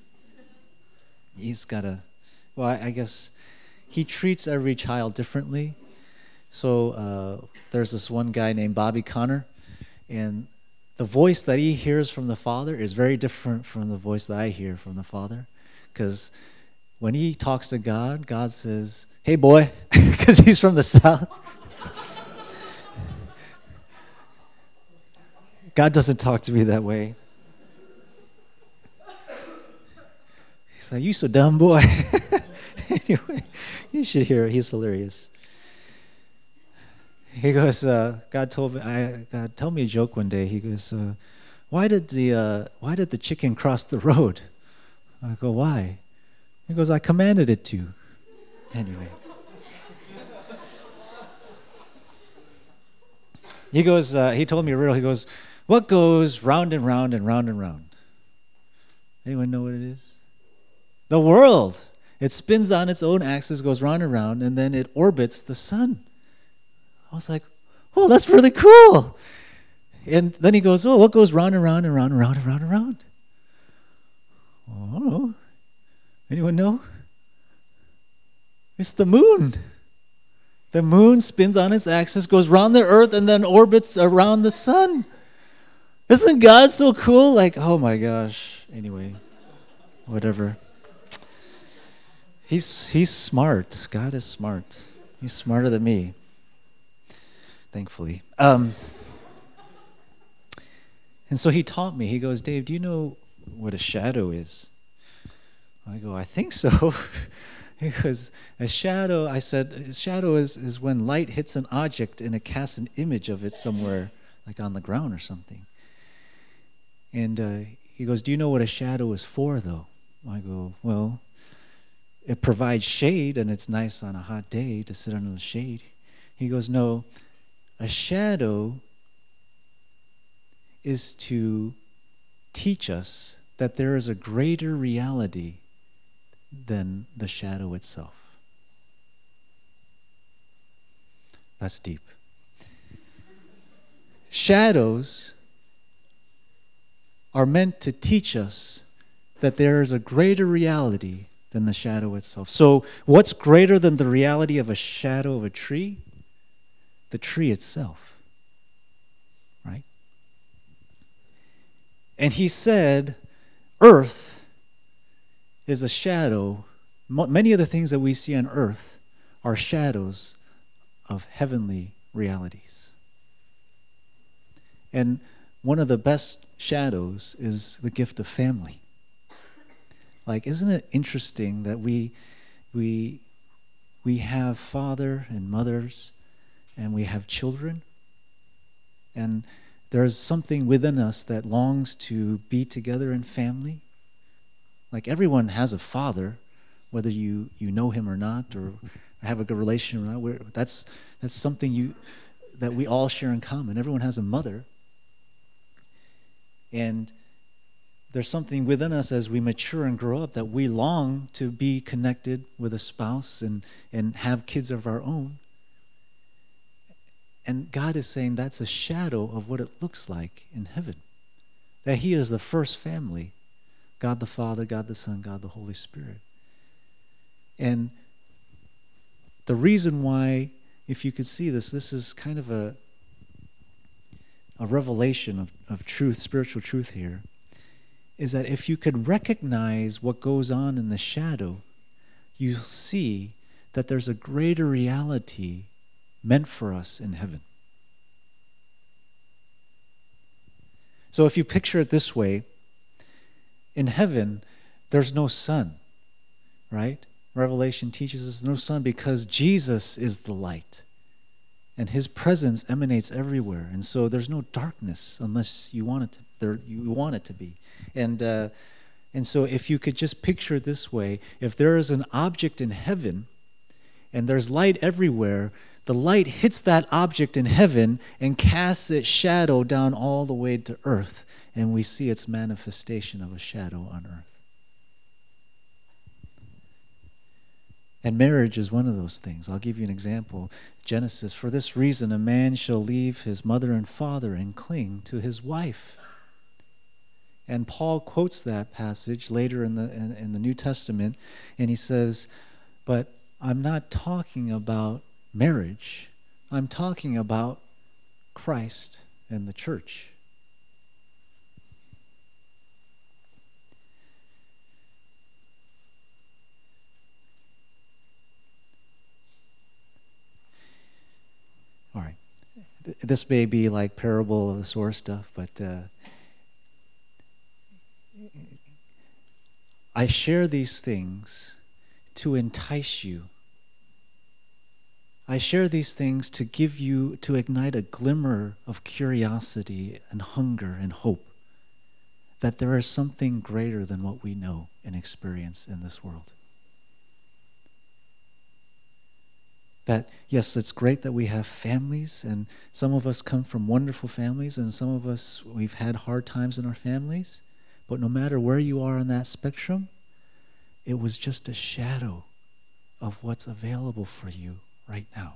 He's got a, well, I, I guess he treats every child differently. So uh, there's this one guy named Bobby Connor, and the voice that he hears from the Father is very different from the voice that I hear from the Father. Because when he talks to God, God says, "Hey, boy," because he's from the South. God doesn't talk to me that way. He's like, "You so dumb, boy." Anyway, you should hear it. He's hilarious. He goes, uh, God told me, I, God, tell me a joke one day. He goes, uh, why did the uh, why did the chicken cross the road? I go, why? He goes, I commanded it to. Anyway. He goes, uh, he told me a riddle. He goes, what goes round and round and round and round? Anyone know what it is? The world. It spins on its own axis, goes round and round, and then it orbits the sun. I was like, oh, that's really cool. And then he goes, oh, what goes round and round and round and round and round and round? Oh, I don't know. Anyone know? It's the moon. The moon spins on its axis, goes round the earth, and then orbits around the sun. Isn't God so cool? Like, oh my gosh. Anyway, whatever. He's he's smart. God is smart. He's smarter than me. Thankfully. Um, and so he taught me. He goes, Dave, do you know what a shadow is? I go, I think so. He goes, a shadow, I said, a shadow is, is when light hits an object and it casts an image of it somewhere, like on the ground or something. And uh, he goes, do you know what a shadow is for, though? I go, well, it provides shade, and it's nice on a hot day to sit under the shade. He goes, no, a shadow is to teach us that there is a greater reality than the shadow itself. That's deep. Shadows are meant to teach us that there is a greater reality than the shadow itself. So what's greater than the reality of a shadow of a tree? The tree itself. And he said, earth is a shadow. Many of the things that we see on earth are shadows of heavenly realities. And one of the best shadows is the gift of family. Like, isn't it interesting that we we we have father and mothers, and we have children, and there's something within us that longs to be together in family. Like, everyone has a father, whether you, you know him or not, or have a good relationship or not. We're, that's that's something you that we all share in common. Everyone has a mother. And there's something within us as we mature and grow up that we long to be connected with a spouse and, and have kids of our own. And God is saying that's a shadow of what it looks like in heaven. That he is the first family. God the Father, God the Son, God the Holy Spirit. And the reason why, if you could see this, this is kind of a a revelation of, of truth, spiritual truth here, is that if you could recognize what goes on in the shadow, you'll see that there's a greater reality meant for us in heaven. So if you picture it this way, in heaven, there's no sun, right? Revelation teaches us no sun because Jesus is the light. And his presence emanates everywhere. And so there's no darkness unless you want it to, there, you want it to be. And, uh, and so if you could just picture it this way, if there is an object in heaven and there's light everywhere, the light hits that object in heaven and casts its shadow down all the way to earth. And we see its manifestation of a shadow on earth. And marriage is one of those things. I'll give you an example. Genesis, for this reason a man shall leave his mother and father and cling to his wife. And Paul quotes that passage later in the in, in the New Testament, and he says, but I'm not talking about marriage. I'm talking about Christ and the church. All right. This may be like parable of the sower stuff, but uh, I share these things to entice you. I share these things to give you, to ignite a glimmer of curiosity and hunger and hope that there is something greater than what we know and experience in this world. That, yes, it's great that we have families, and some of us come from wonderful families, and some of us, we've had hard times in our families. But no matter where you are on that spectrum, it was just a shadow of what's available for you right now.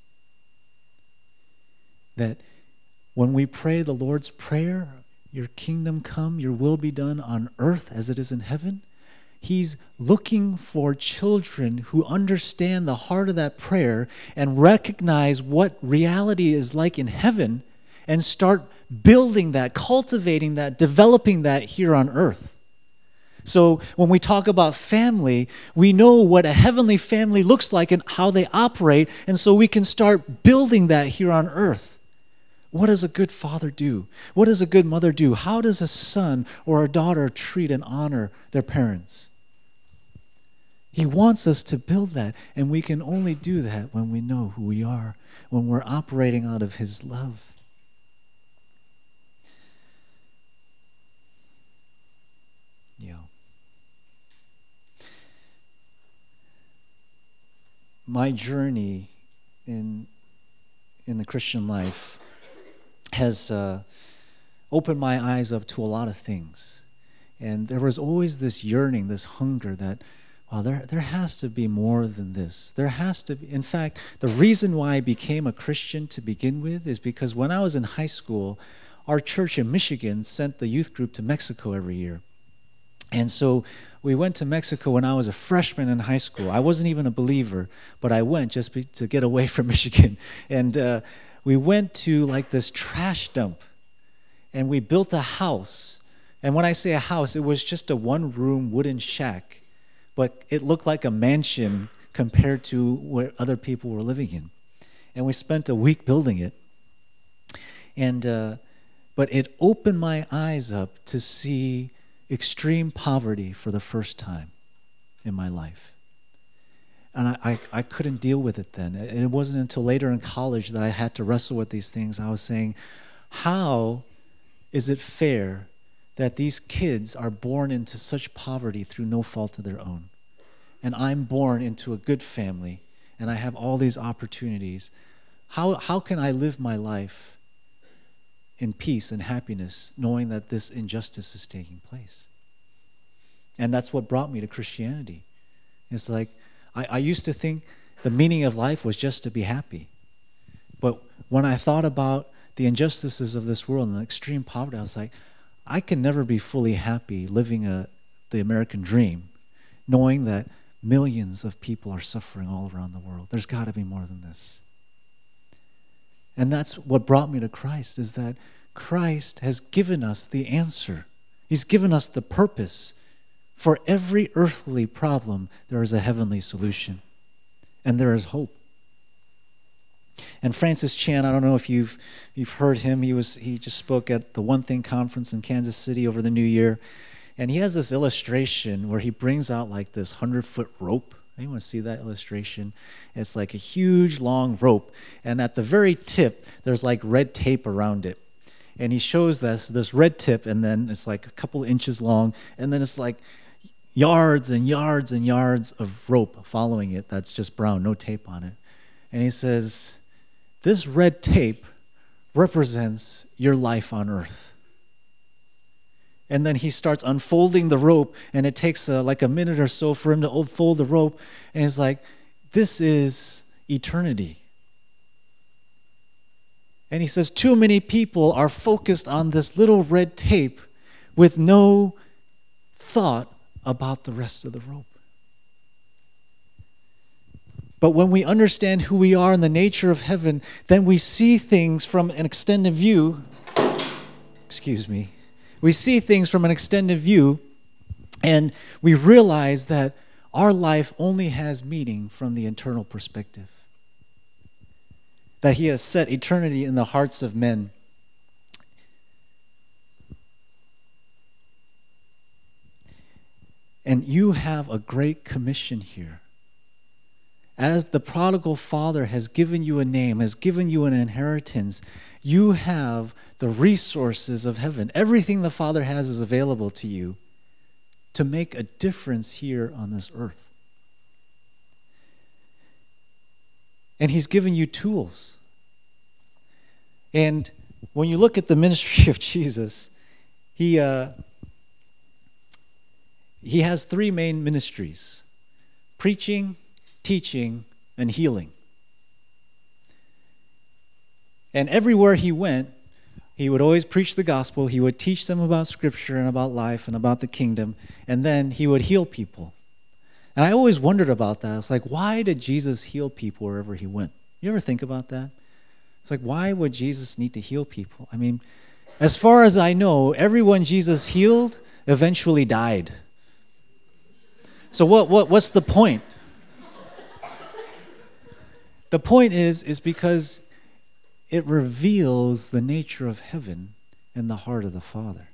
That when we pray the Lord's Prayer, your kingdom come, your will be done on earth as it is in heaven, he's looking for children who understand the heart of that prayer and recognize what reality is like in heaven and start building that, cultivating that, developing that here on earth. So when we talk about family, we know what a heavenly family looks like and how they operate, and so we can start building that here on earth. What does a good father do? What does a good mother do? How does a son or a daughter treat and honor their parents? He wants us to build that, and we can only do that when we know who we are, when we're operating out of his love. Yeah. My journey in in the Christian life has uh, opened my eyes up to a lot of things. And there was always this yearning, this hunger that, well, there, there has to be more than this. There has to be. In fact, the reason why I became a Christian to begin with is because when I was in high school, our church in Michigan sent the youth group to Mexico every year. And so we went to Mexico when I was a freshman in high school. I wasn't even a believer, but I went just be, to get away from Michigan. And uh, we went to like this trash dump, and we built a house. And when I say a house, it was just a one-room wooden shack, but it looked like a mansion compared to where other people were living in. And we spent a week building it. And uh, but it opened my eyes up to see extreme poverty for the first time in my life. And I, I, I couldn't deal with it then. And it wasn't until later in college that I had to wrestle with these things. I was saying, how is it fair that these kids are born into such poverty through no fault of their own? And I'm born into a good family, and I have all these opportunities. How, how can I live my life in peace and happiness knowing that this injustice is taking place? And that's what brought me to Christianity. It's like, I, I used to think the meaning of life was just to be happy. But when I thought about the injustices of this world and the extreme poverty, I was like, I can never be fully happy living a, the American dream, knowing that millions of people are suffering all around the world. There's got to be more than this. And that's what brought me to Christ, is that Christ has given us the answer. He's given us the purpose. For every earthly problem, there is a heavenly solution. And there is hope. And Francis Chan, I don't know if you've you've heard him. He was he just spoke at the One Thing conference in Kansas City over the New Year. And he has this illustration where he brings out like this hundred-foot rope. Anyone see that illustration? It's like a huge, long rope. And at the very tip, there's like red tape around it. And he shows this, this red tip, and then it's like a couple inches long. And then it's like yards and yards and yards of rope following it that's just brown, no tape on it. And he says, this red tape represents your life on earth. And then he starts unfolding the rope, and it takes uh, like a minute or so for him to unfold the rope. And he's like, this is eternity. And he says, too many people are focused on this little red tape with no thought about the rest of the rope. But when we understand who we are and the nature of heaven, then we see things from an extended view. Excuse me. We see things from an extended view, and we realize that our life only has meaning from the eternal perspective. That He has set eternity in the hearts of men. And you have a great commission here. As the prodigal father has given you a name, has given you an inheritance, you have the resources of heaven. Everything the Father has is available to you to make a difference here on this earth. And He's given you tools. And when you look at the ministry of Jesus, He uh, He has three main ministries: preaching, teaching, and healing. And everywhere He went, He would always preach the gospel. He would teach them about Scripture and about life and about the kingdom. And then He would heal people. And I always wondered about that. It's like, why did Jesus heal people wherever He went? You ever think about that? It's like, why would Jesus need to heal people? I mean, as far as I know, everyone Jesus healed eventually died. So what, what what's the point? The point is, is because it reveals the nature of heaven in the heart of the Father.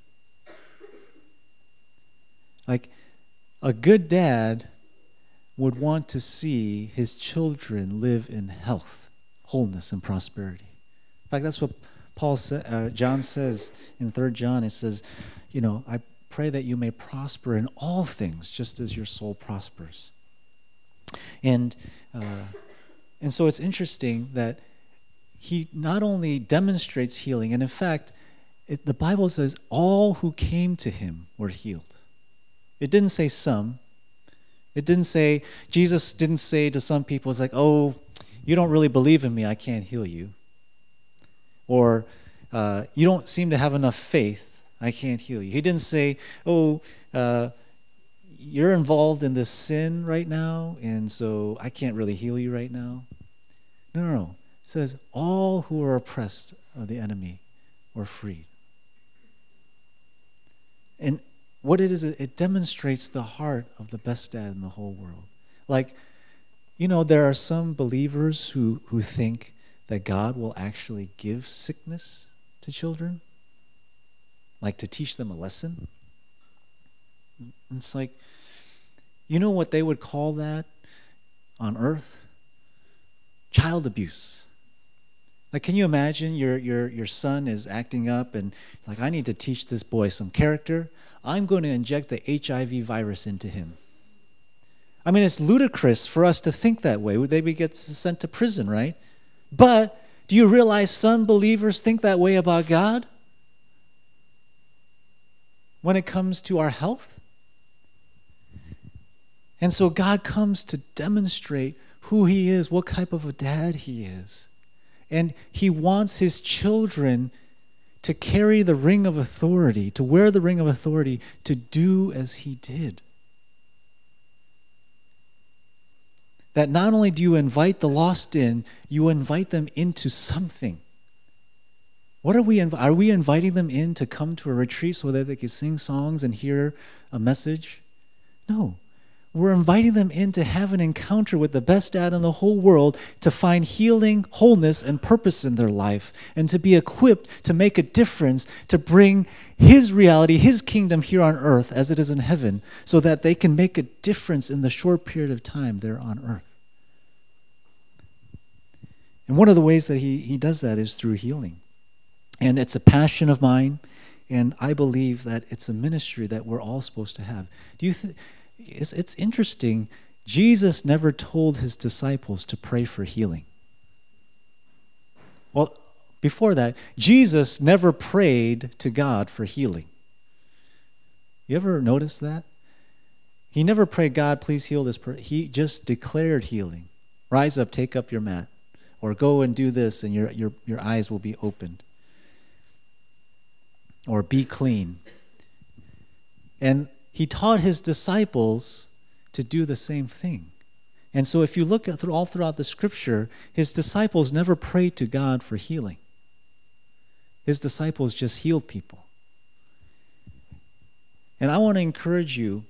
Like, a good dad would want to see his children live in health, wholeness, and prosperity. In fact, that's what Paul sa- uh, John says in Third John. It says, you know, I pray that you may prosper in all things, just as your soul prospers. And uh, and so it's interesting that He not only demonstrates healing, and in fact, it, the Bible says all who came to Him were healed. It didn't say some. It didn't say, Jesus didn't say to some people, it's like, oh, you don't really believe in me, I can't heal you. Or, uh, you don't seem to have enough faith, I can't heal you. He didn't say, oh, uh, you're involved in this sin right now, and so I can't really heal you right now. No, no, no. It says, all who are oppressed of the enemy were freed. And what it is, it demonstrates the heart of the best dad in the whole world. Like, you know, there are some believers who, who think that God will actually give sickness to children, like to teach them a lesson. It's like, you know what they would call that on earth? Child abuse. Like, can you imagine your your your son is acting up and like, I need to teach this boy some character. I'm going to inject the H I V virus into him. I mean, it's ludicrous for us to think that way. They would get sent to prison, right? But do you realize some believers think that way about God when it comes to our health? And so God comes to demonstrate who he is, what type of a dad he is. And he wants his children to carry the ring of authority, to wear the ring of authority, to do as he did. That not only do you invite the lost in, you invite them into something. What are we inv- are we inviting them in to come to a retreat so that they can sing songs and hear a message? No. We're inviting them in to have an encounter with the best dad in the whole world, to find healing, wholeness, and purpose in their life, and to be equipped to make a difference, to bring his reality, his kingdom here on earth as it is in heaven, so that they can make a difference in the short period of time they're on earth. And one of the ways that he, he does that is through healing. And it's a passion of mine, and I believe that it's a ministry that we're all supposed to have. Do you think... It's, it's interesting. Jesus never told his disciples to pray for healing. Well, before that, Jesus never prayed to God for healing. You ever notice that? He never prayed, God, please heal this person. He just declared healing. Rise up, take up your mat. Or go and do this, and your, your, your eyes will be opened. Or be clean. And he taught his disciples to do the same thing. And so if you look at through, all throughout the scripture, his disciples never prayed to God for healing. His disciples just healed people. And I want to encourage you,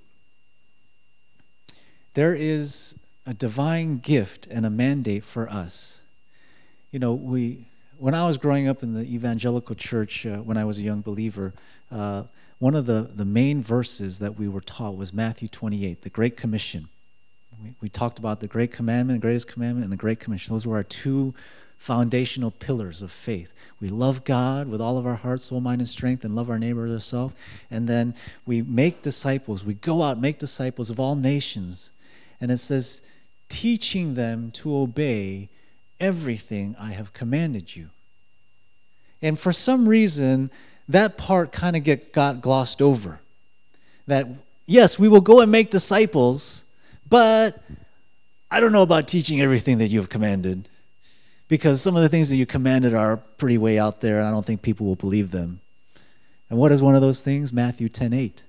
there is a divine gift and a mandate for us. You know, we when I was growing up in the evangelical church, uh, when I was a young believer, uh, one of the, the main verses that we were taught was Matthew twenty-eight, the Great Commission. We, we talked about the Great Commandment, the Greatest Commandment, and the Great Commission. Those were our two foundational pillars of faith. We love God with all of our heart, soul, mind, and strength, and love our neighbor as ourselves. And then we make disciples. We go out and make disciples of all nations. And it says, teaching them to obey everything I have commanded you. And for some reason, that part kind of get got glossed over. That, yes, we will go and make disciples, but I don't know about teaching everything that you have commanded, because some of the things that you commanded are pretty way out there, and I don't think people will believe them. And what is one of those things? Matthew ten eight.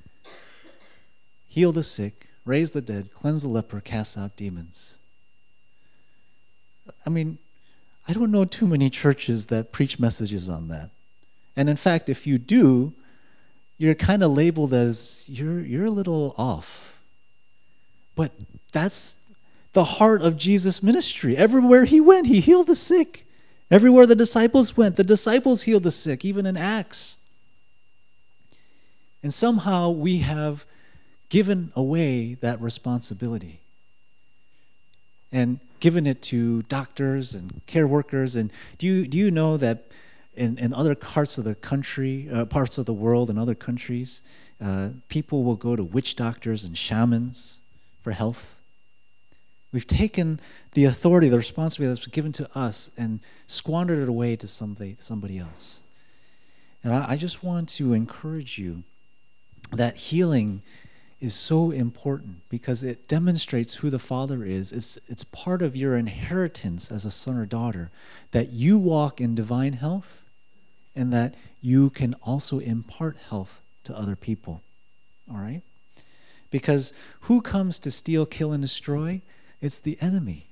Heal the sick, raise the dead, cleanse the leper, cast out demons. I mean, I don't know too many churches that preach messages on that. And in fact, if you do, you're kind of labeled as, you're you're a little off. But that's the heart of Jesus' ministry. Everywhere he went, he healed the sick. Everywhere the disciples went, the disciples healed the sick, even in Acts. And somehow we have given away that responsibility and given it to doctors and care workers. And do you do you know that In, in other parts of the country, uh, parts of the world, in other countries, uh, people will go to witch doctors and shamans for health? We've taken the authority, the responsibility that's given to us, and squandered it away to somebody, somebody else. And I, I just want to encourage you that healing is so important because it demonstrates who the Father is. It's, it's part of your inheritance as a son or daughter, that you walk in divine health, and that you can also impart health to other people, all right? Because who comes to steal, kill, and destroy? It's the enemy.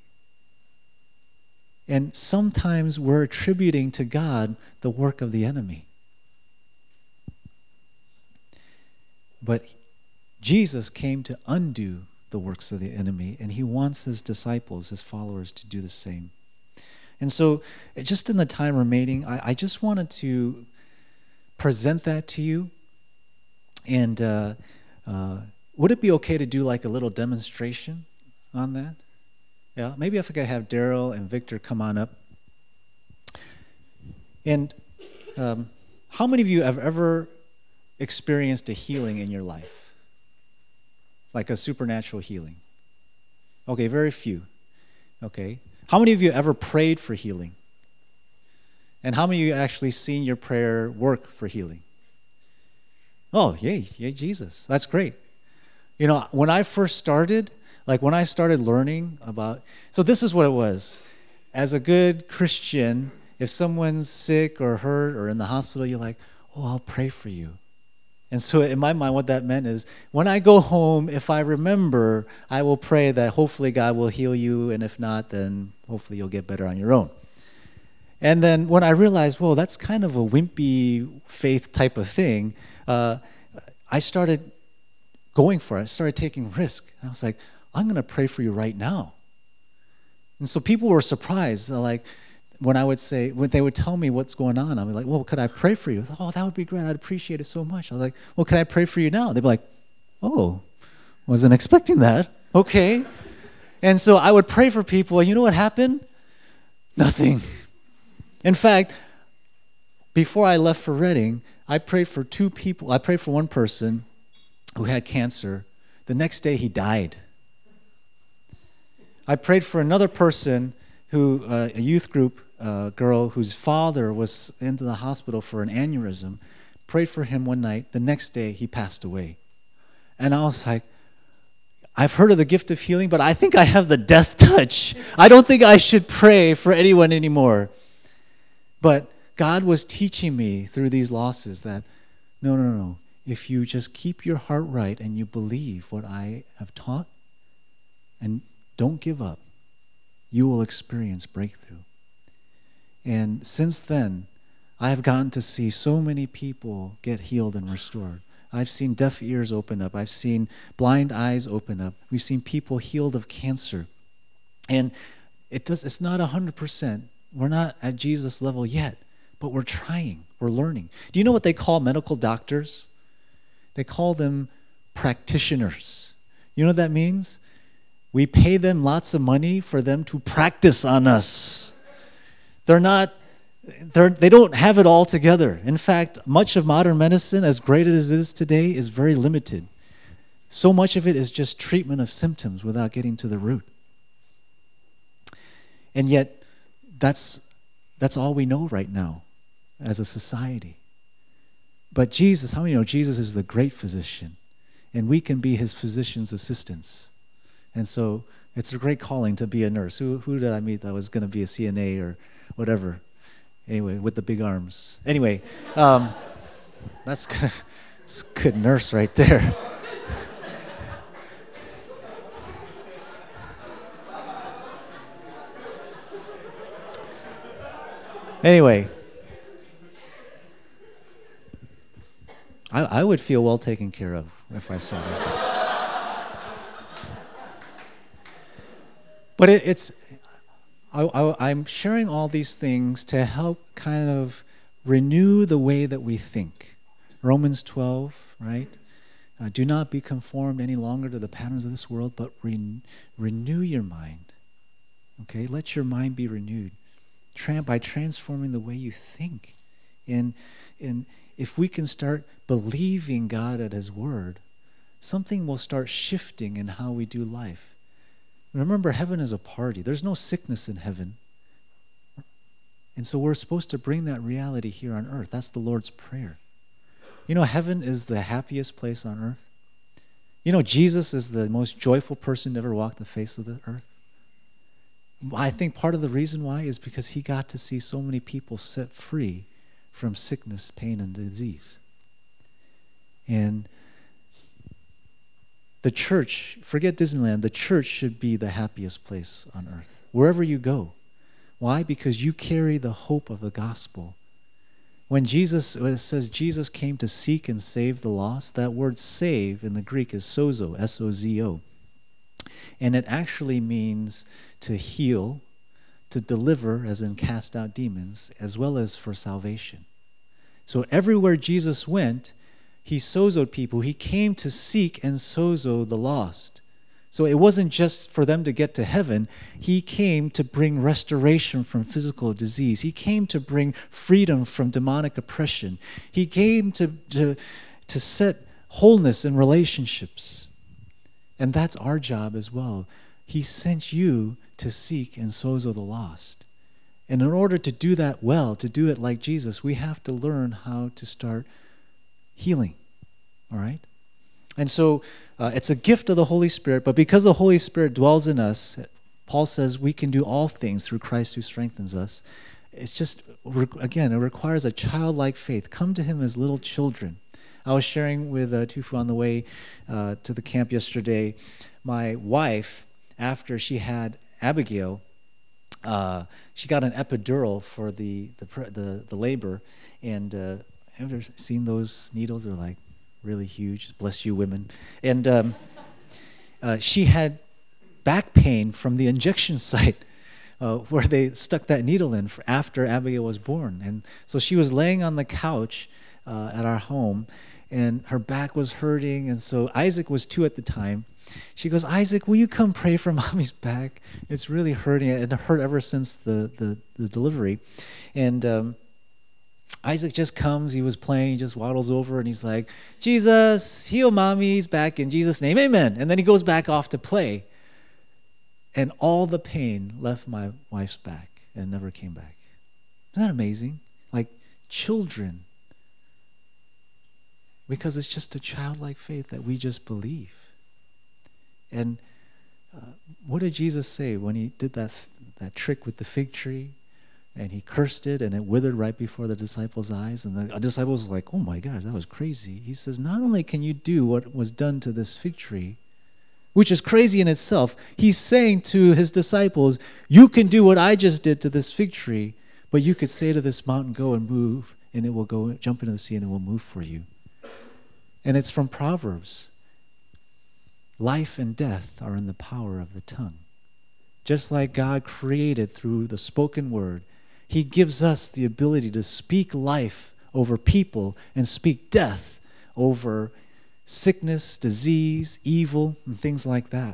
And sometimes we're attributing to God the work of the enemy. But Jesus came to undo the works of the enemy, and he wants his disciples, his followers, to do the same. And so, just in the time remaining, I, I just wanted to present that to you. And uh, uh, would it be okay to do like a little demonstration on that? Yeah, maybe if I could have Daryl and Victor come on up. And um, how many of you have ever experienced a healing in your life? Like a supernatural healing? Okay, very few. Okay. How many of you ever prayed for healing? And how many of you actually seen your prayer work for healing? Oh, yay, yay, Jesus. That's great. You know, when I first started, like when I started learning about, so this is what it was. As a good Christian, if someone's sick or hurt or in the hospital, you're like, oh, I'll pray for you. And so in my mind, what that meant is, when I go home, if I remember, I will pray that hopefully God will heal you, and if not, then hopefully you'll get better on your own. And then when I realized, well, that's kind of a wimpy faith type of thing, uh, I started going for it. I started taking risk. And I was like, I'm going to pray for you right now. And so people were surprised. They're like, when I would say, when they would tell me what's going on, I'd be like, well, could I pray for you? Oh, that would be great. I'd appreciate it so much. I was like, well, can I pray for you now? They'd be like, oh, wasn't expecting that. Okay. And so I would pray for people, and you know what happened? Nothing. In fact, before I left for Reading, I prayed for two people. I prayed for one person who had cancer. The next day, he died. I prayed for another person who, uh, a youth group uh, girl whose father was into the hospital for an aneurysm. Prayed for him one night. The next day, he passed away. And I was like, I've heard of the gift of healing, but I think I have the death touch. I don't think I should pray for anyone anymore. But God was teaching me through these losses that, no, no, no. If you just keep your heart right and you believe what I have taught and don't give up, you will experience breakthrough. And since then, I have gotten to see so many people get healed and restored. I've seen deaf ears open up. I've seen blind eyes open up. We've seen people healed of cancer. And it does, it's not one hundred percent. We're not at Jesus' level yet, but we're trying. We're learning. Do you know what they call medical doctors? They call them practitioners. You know what that means? We pay them lots of money for them to practice on us. They're not, they're, they don't have it all together. In fact, much of modern medicine, as great as it is today, is very limited. So much of it is just treatment of symptoms without getting to the root. And yet, that's, that's all we know right now as a society. But Jesus, how many know Jesus is the great physician? And we can be his physician's assistants. And so it's a great calling to be a nurse. Who who did I meet that was going to be a C N A or whatever? Anyway, with the big arms. Anyway, um, that's, good, that's a good nurse right there. Anyway, I, I would feel well taken care of if I saw that. But it, it's, I, I, I'm sharing all these things to help kind of renew the way that we think. Romans twelve, right? Uh, do not be conformed any longer to the patterns of this world, but re- renew your mind. Okay, let your mind be renewed Tran- by transforming the way you think. And, and if we can start believing God at his word, something will start shifting in how we do life. Remember, heaven is a party. There's no sickness in heaven. And so we're supposed to bring that reality here on earth. That's the Lord's Prayer. You know, heaven is the happiest place on earth. You know, Jesus is the most joyful person to ever walk the face of the earth. I think part of the reason why is because he got to see so many people set free from sickness, pain, and disease. And the church, forget Disneyland, the church should be the happiest place on earth, wherever you go. Why? Because you carry the hope of the gospel. When Jesus, when it says Jesus came to seek and save the lost, that word save in the Greek is sozo, S O Z O. And it actually means to heal, to deliver, as in cast out demons, as well as for salvation. So everywhere Jesus went, he sozoed people. He came to seek and sozo the lost. So it wasn't just for them to get to heaven. He came to bring restoration from physical disease. He came to bring freedom from demonic oppression. He came to, to, to set wholeness in relationships. And that's our job as well. He sent you to seek and sozo the lost. And in order to do that well, to do it like Jesus, we have to learn how to start healing. All right? And so uh, it's a gift of the Holy Spirit, but because the Holy Spirit dwells in us, Paul says we can do all things through Christ who strengthens us. It's just, again, it requires a childlike faith. Come to him as little children. I was sharing with uh, Tufu on the way uh, to the camp yesterday. My wife, after she had Abigail, uh, she got an epidural for the the the, the labor, and uh, have you ever seen those needles? They're like really huge. Bless you, women. And um, uh, she had back pain from the injection site uh, where they stuck that needle in for after Abigail was born. And so she was laying on the couch uh, at our home, and her back was hurting. And so Isaac was two at the time. She goes, Isaac, will you come pray for mommy's back? It's really hurting. It hurt ever since the, the, the delivery. And um, Isaac just comes, he was playing, he just waddles over, and he's like, Jesus, heal mommy's back in Jesus' name, amen. And then he goes back off to play. And all the pain left my wife's back and never came back. Isn't that amazing? Like children. Because it's just a childlike faith that we just believe. And uh, what did Jesus say when he did that that trick with the fig tree? And he cursed it, and it withered right before the disciples' eyes. And the disciples were like, oh my gosh, that was crazy. He says, not only can you do what was done to this fig tree, which is crazy in itself, he's saying to his disciples, you can do what I just did to this fig tree, but you could say to this mountain, go and move, and it will go jump into the sea, and it will move for you. And it's from Proverbs. Life and death are in the power of the tongue. Just like God created through the spoken word, he gives us the ability to speak life over people and speak death over sickness, disease, evil, and things like that.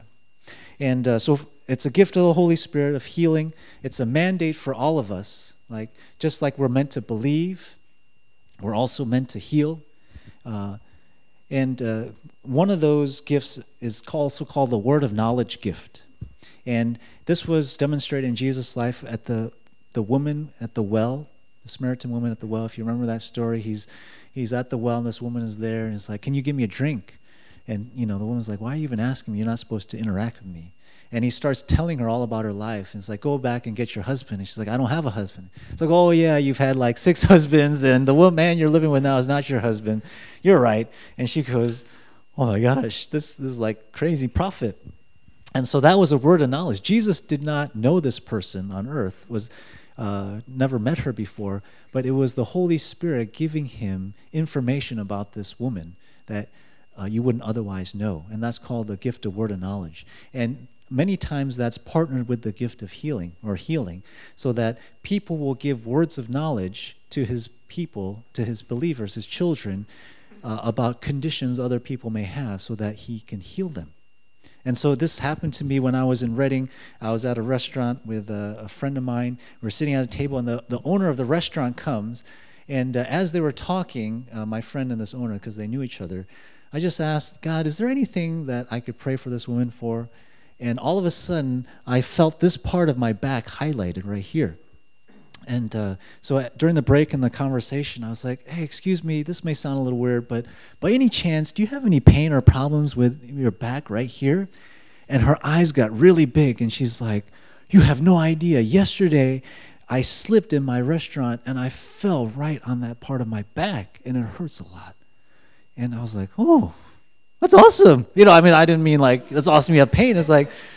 And uh, so it's a gift of the Holy Spirit of healing. It's a mandate for all of us. Like just like we're meant to believe, we're also meant to heal. Uh, and uh, one of those gifts is also called the word of knowledge gift. And this was demonstrated in Jesus' life at the the woman at the well, the Samaritan woman at the well. If you remember that story, he's he's at the well, and this woman is there, and he's like, can you give me a drink? And, you know, the woman's like, why are you even asking me? You're not supposed to interact with me. And he starts telling her all about her life. And it's like, go back and get your husband. And she's like, I don't have a husband. It's like, oh, yeah, you've had like six husbands, and the one man you're living with now is not your husband. You're right. And she goes, oh, my gosh, this, this is like crazy prophet. And so that was a word of knowledge. Jesus did not know this person on earth, was uh, never met her before, but it was the Holy Spirit giving him information about this woman that uh, you wouldn't otherwise know. And that's called the gift of word of knowledge. And many times that's partnered with the gift of healing or healing, so that people will give words of knowledge to his people, to his believers, his children, uh, about conditions other people may have so that he can heal them. And so this happened to me when I was in Reading. I was at a restaurant with a, a friend of mine. We were sitting at a table, and the, the owner of the restaurant comes. And uh, as they were talking, uh, my friend and this owner, because they knew each other, I just asked, God, is there anything that I could pray for this woman for? And all of a sudden, I felt this part of my back highlighted right here. And uh, so at, during the break in the conversation, I was like, hey, excuse me, this may sound a little weird, but by any chance, do you have any pain or problems with your back right here? And her eyes got really big, and she's like, you have no idea. Yesterday, I slipped in my restaurant, and I fell right on that part of my back, and it hurts a lot. And I was like, oh, that's awesome. You know, I mean, I didn't mean like, that's awesome you have pain. It's like,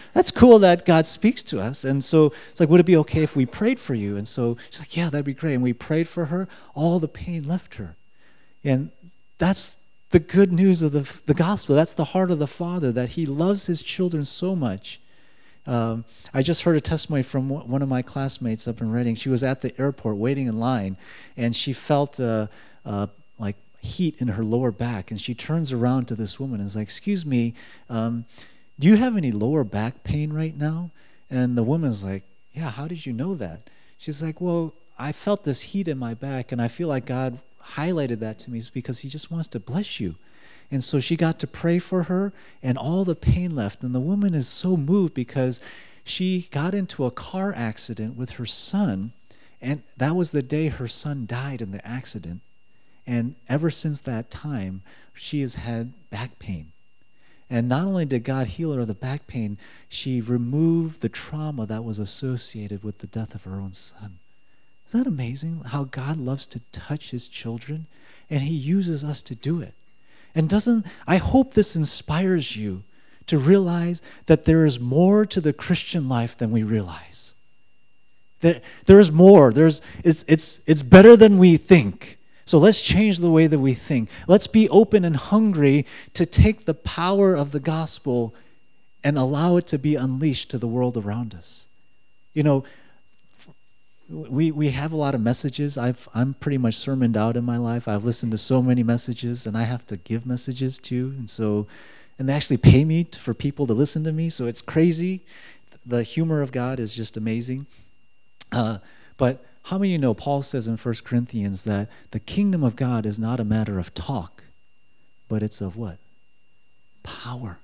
that's cool that God speaks to us. And so it's like, would it be okay if we prayed for you? And so she's like, yeah, that'd be great. And we prayed for her. All the pain left her. And that's the good news of the, the gospel. That's the heart of the Father, that he loves his children so much. Um, I just heard a testimony from one of my classmates up in Reading. She was at the airport waiting in line, and she felt uh, uh, like heat in her lower back. And she turns around to this woman and is like, excuse me, um, do you have any lower back pain right now? And the woman's like, yeah, how did you know that? She's like, well, I felt this heat in my back, and I feel like God highlighted that to me because he just wants to bless you. And so she got to pray for her, and all the pain left. And the woman is so moved because she got into a car accident with her son, and that was the day her son died in the accident. And ever since that time, she has had back pain. And not only did God heal her of the back pain, she removed the trauma that was associated with the death of her own son. Isn't that amazing how God loves to touch his children, and he uses us to do it? And doesn't, I hope this inspires you to realize that there is more to the Christian life than we realize. There, there is more. There's, it's, it's, it's better than we think. So let's change the way that we think. Let's be open and hungry to take the power of the gospel and allow it to be unleashed to the world around us. You know, We we have a lot of messages. I've I'm pretty much sermoned out in my life. I've listened to so many messages, and I have to give messages too. And so, and they actually pay me to, for people to listen to me. So it's crazy. The humor of God is just amazing. Uh, but how many of you know Paul says in First Corinthians that the kingdom of God is not a matter of talk, but it's of what? Power.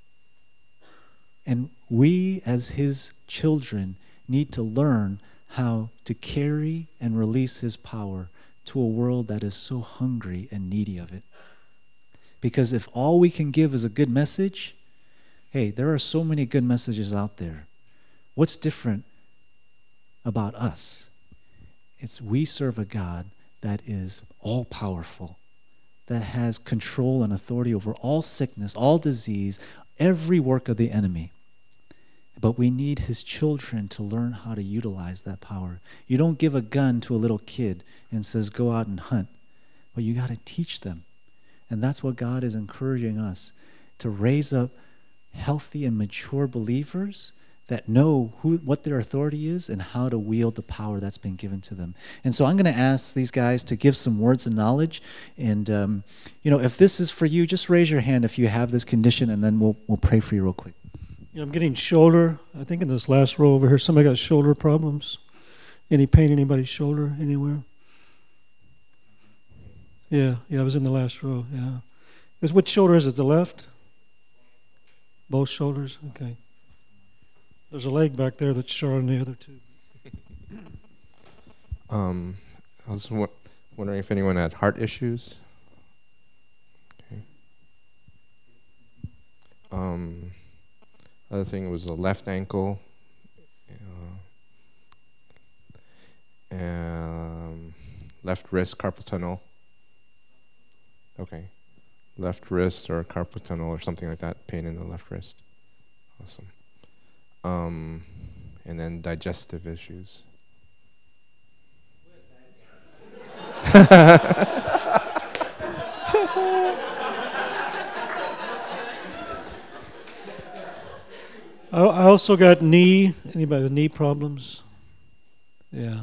And we as his children need to learn how to carry and release his power to a world that is so hungry and needy of it. Because if all we can give is a good message, hey, there are so many good messages out there. What's different about us? It's we serve a God that is all-powerful, that has control and authority over all sickness, all disease, every work of the enemy. But we need his children to learn how to utilize that power. You don't give a gun to a little kid and says, go out and hunt. But you got to teach them. And that's what God is encouraging us, to raise up healthy and mature believers that know who, what their authority is and how to wield the power that's been given to them. And so I'm going to ask these guys to give some words of knowledge. And, um, you know, if this is for you, just raise your hand if you have this condition, and then we'll we'll pray for you real quick. You know, I'm getting shoulder, I think in this last row over here, somebody got shoulder problems. Any pain in anybody's shoulder anywhere? Yeah, yeah, I was in the last row, yeah. Is which shoulder is it, the left? Both shoulders? Okay. There's a leg back there that's shorter than the other two. Um, I was w- wondering if anyone had heart issues. Okay. Um... Other thing was the left ankle, uh, um, left wrist carpal tunnel. Okay, left wrist or carpal tunnel or something like that. Pain in the left wrist. Awesome. Um, and then digestive issues. I also got knee, anybody with knee problems? Yeah.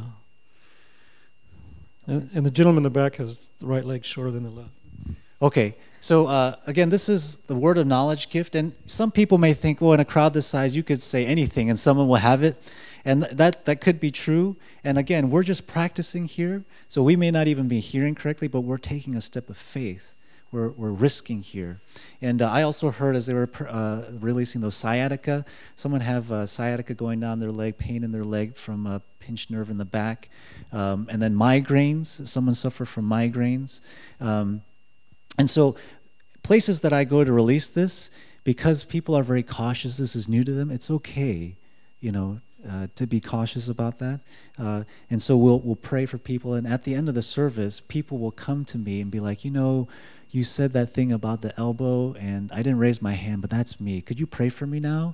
And, and the gentleman in the back has the right leg shorter than the left. Okay, so uh, again, this is the word of knowledge gift, and some people may think, well, in a crowd this size, you could say anything and someone will have it, and th- that, that could be true. And again, we're just practicing here, so we may not even be hearing correctly, but we're taking a step of faith. We're, we're risking here. And uh, I also heard as they were uh, releasing those sciatica, someone have uh, sciatica going down their leg, pain in their leg from a pinched nerve in the back. Um, and then migraines, someone suffer from migraines. Um, and so places that I go to release this, because people are very cautious, this is new to them, it's okay, you know, uh, to be cautious about that. Uh, and so we'll we'll pray for people. And at the end of the service, people will come to me and be like, you know, you said that thing about the elbow, and I didn't raise my hand, but that's me. Could you pray for me now?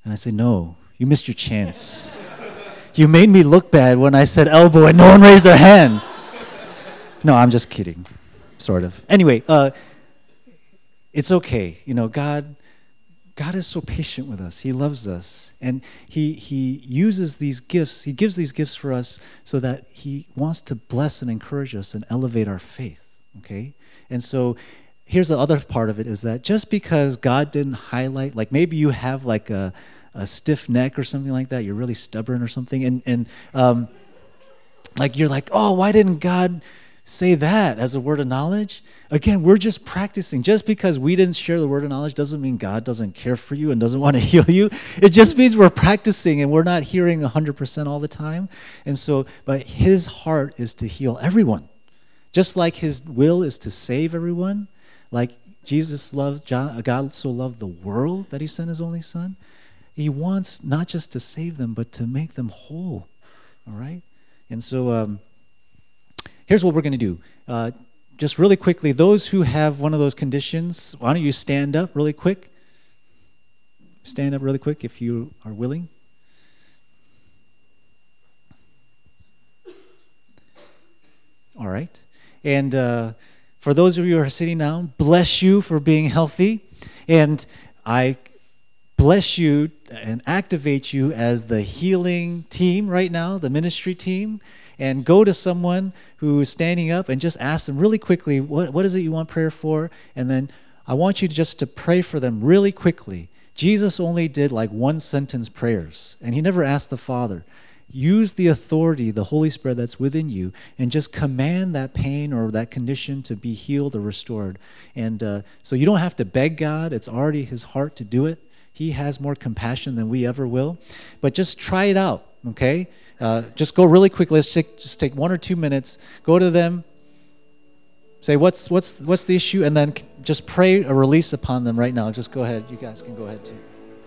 And I say, no, you missed your chance. You made me look bad when I said elbow and no one raised their hand. No, I'm just kidding, sort of. Anyway, uh, it's okay. You know, God, God is so patient with us. He loves us. And he, he uses these gifts. He gives these gifts for us so that he wants to bless and encourage us and elevate our faith, okay? And so here's the other part of it is that just because God didn't highlight, like maybe you have like a, a stiff neck or something like that, you're really stubborn or something, and, and um, like you're like, oh, why didn't God say that as a word of knowledge? Again, we're just practicing. Just because we didn't share the word of knowledge doesn't mean God doesn't care for you and doesn't want to heal you. It just means we're practicing and we're not hearing one hundred percent all the time. And so, but his heart is to heal everyone. Just like his will is to save everyone, like Jesus loved, God so loved the world that he sent his only son. He wants not just to save them, but to make them whole, all right? And so um, here's what we're going to do. Uh, just really quickly, those who have one of those conditions, why don't you stand up really quick? Stand up really quick if you are willing. All right. And uh, for those of you who are sitting down, bless you for being healthy. And I bless you and activate you as the healing team right now, the ministry team. And go to someone who is standing up and just ask them really quickly, what, what is it you want prayer for? And then I want you just to pray for them really quickly. Jesus only did like one sentence prayers, and he never asked the Father. Use the authority, the Holy Spirit that's within you, and just command that pain or that condition to be healed or restored. And uh, so you don't have to beg God. It's already his heart to do it. He has more compassion than we ever will. But just try it out, okay? Uh, just go really quickly. Let's take, just take one or two minutes. Go to them. Say, what's what's what's the issue? And then just pray a release upon them right now. Just go ahead. You guys can go ahead too.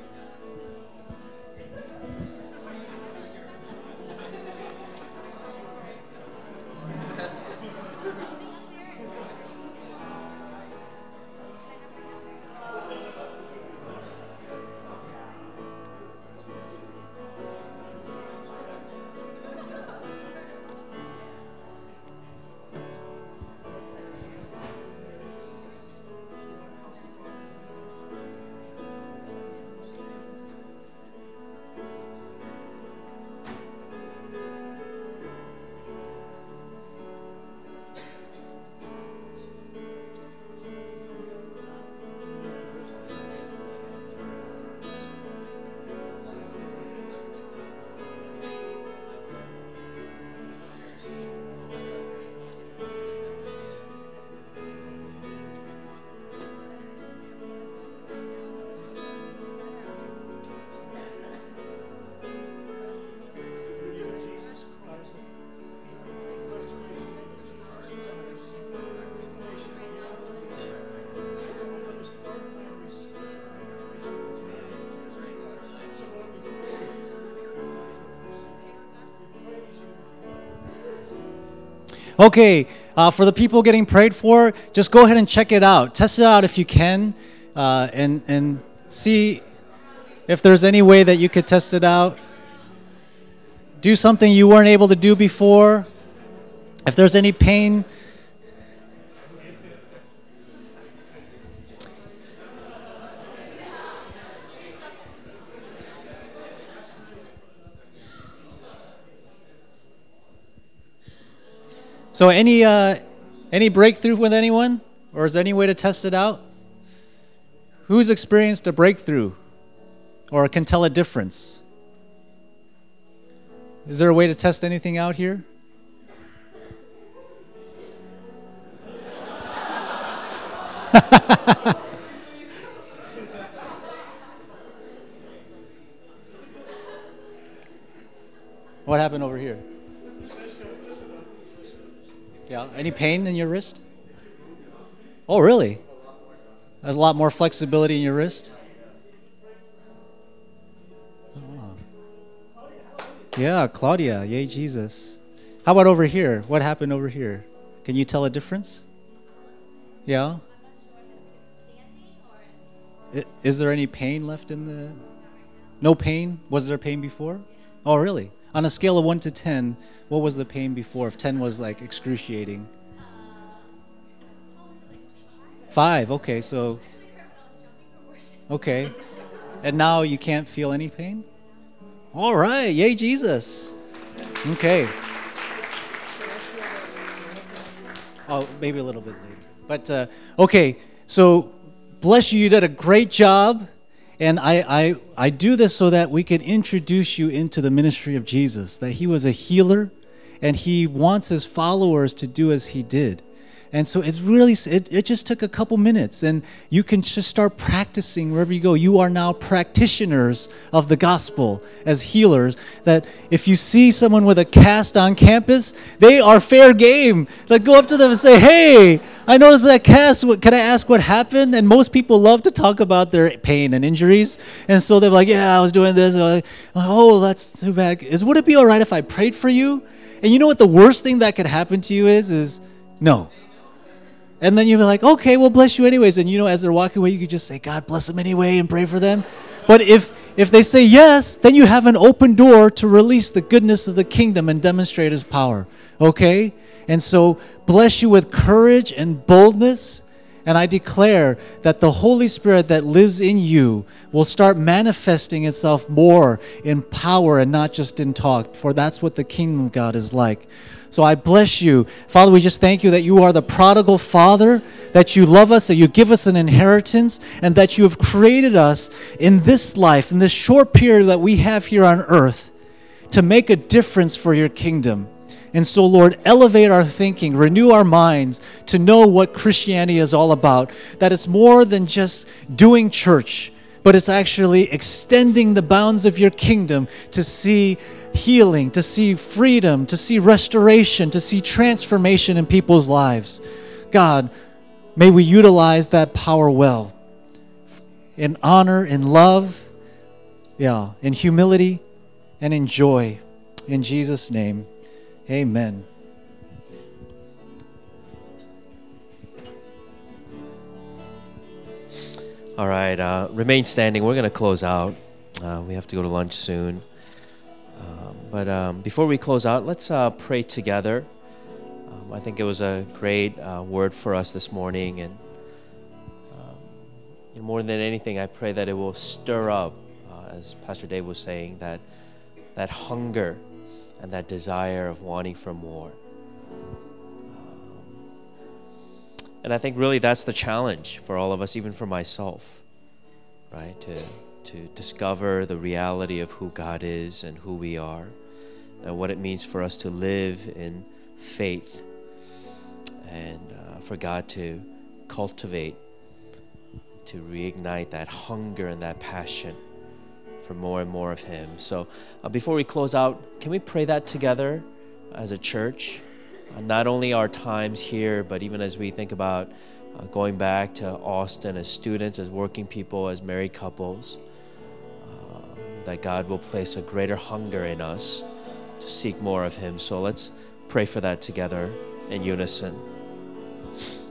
Okay, uh, for the people getting prayed for, just go ahead and check it out. Test it out if you can, uh, and and see if there's any way that you could test it out. Do something you weren't able to do before. If there's any pain. So any uh, any breakthrough with anyone? Or is there any way to test it out? Who's experienced a breakthrough or can tell a difference? Is there a way to test anything out here? What happened over here? Yeah. Any pain in your wrist? Oh, really? There's a lot more flexibility in your wrist? Oh. Yeah, Claudia. Yay, Jesus. How about over here? What happened over here? Can you tell a difference? Yeah? I- Is there any pain left in the... No pain? Was there pain before? Oh, really? On a scale of one to ten, what was the pain before? If ten was like excruciating. Five, okay, so... Okay. And now you can't feel any pain? All right, yay Jesus. Okay. Oh, maybe a little bit later. But, uh, okay, so bless you, you did a great job. And I, I, I do this so that we can introduce you into the ministry of Jesus, that he was a healer, and he wants his followers to do as he did. And so it's really, it, it just took a couple minutes, and you can just start practicing wherever you go. You are now practitioners of the gospel as healers, that if you see someone with a cast on campus, they are fair game. Like, go up to them and say, hey, I noticed that cast. Can I ask what happened? And most people love to talk about their pain and injuries. And so they're like, yeah, I was doing this. Like, oh, that's too bad. Is, would it be all right if I prayed for you? And you know what the worst thing that could happen to you is, is no. And then you'll be like, okay, well, bless you anyways. And you know, as they're walking away, you could just say, God bless them anyway, and pray for them. But if if they say yes, then you have an open door to release the goodness of the kingdom and demonstrate his power. Okay? And so bless you with courage and boldness. And I declare that the Holy Spirit that lives in you will start manifesting itself more in power and not just in talk, for that's what the kingdom of God is like. So I bless you. Father, we just thank you that you are the prodigal Father, that you love us, that you give us an inheritance, and that you have created us in this life, in this short period that we have here on earth, to make a difference for your kingdom. And so, Lord, elevate our thinking, renew our minds to know what Christianity is all about, that it's more than just doing church, but it's actually extending the bounds of your kingdom to see healing, to see freedom, to see restoration, to see transformation in people's lives. God, may we utilize that power well, in honor, in love, yeah, in humility, and in joy. In Jesus' name, amen. All right, uh, remain standing. We're going to close out. Uh, we have to go to lunch soon. Um, but um, before we close out, let's uh, pray together. Um, I think it was a great uh, word for us this morning. And, um, and more than anything, I pray that it will stir up, uh, as Pastor Dave was saying, that that hunger and that desire of wanting for more. And I think really that's the challenge for all of us, even for myself, right? To to discover the reality of who God is and who we are, and what it means for us to live in faith, and uh, for God to cultivate, to reignite that hunger and that passion for more and more of Him. So uh, before we close out, can we pray that together as a church? Uh, not only our times here, but even as we think about uh, going back to Austin as students, as working people, as married couples, uh, that God will place a greater hunger in us to seek more of Him. So let's pray for that together in unison.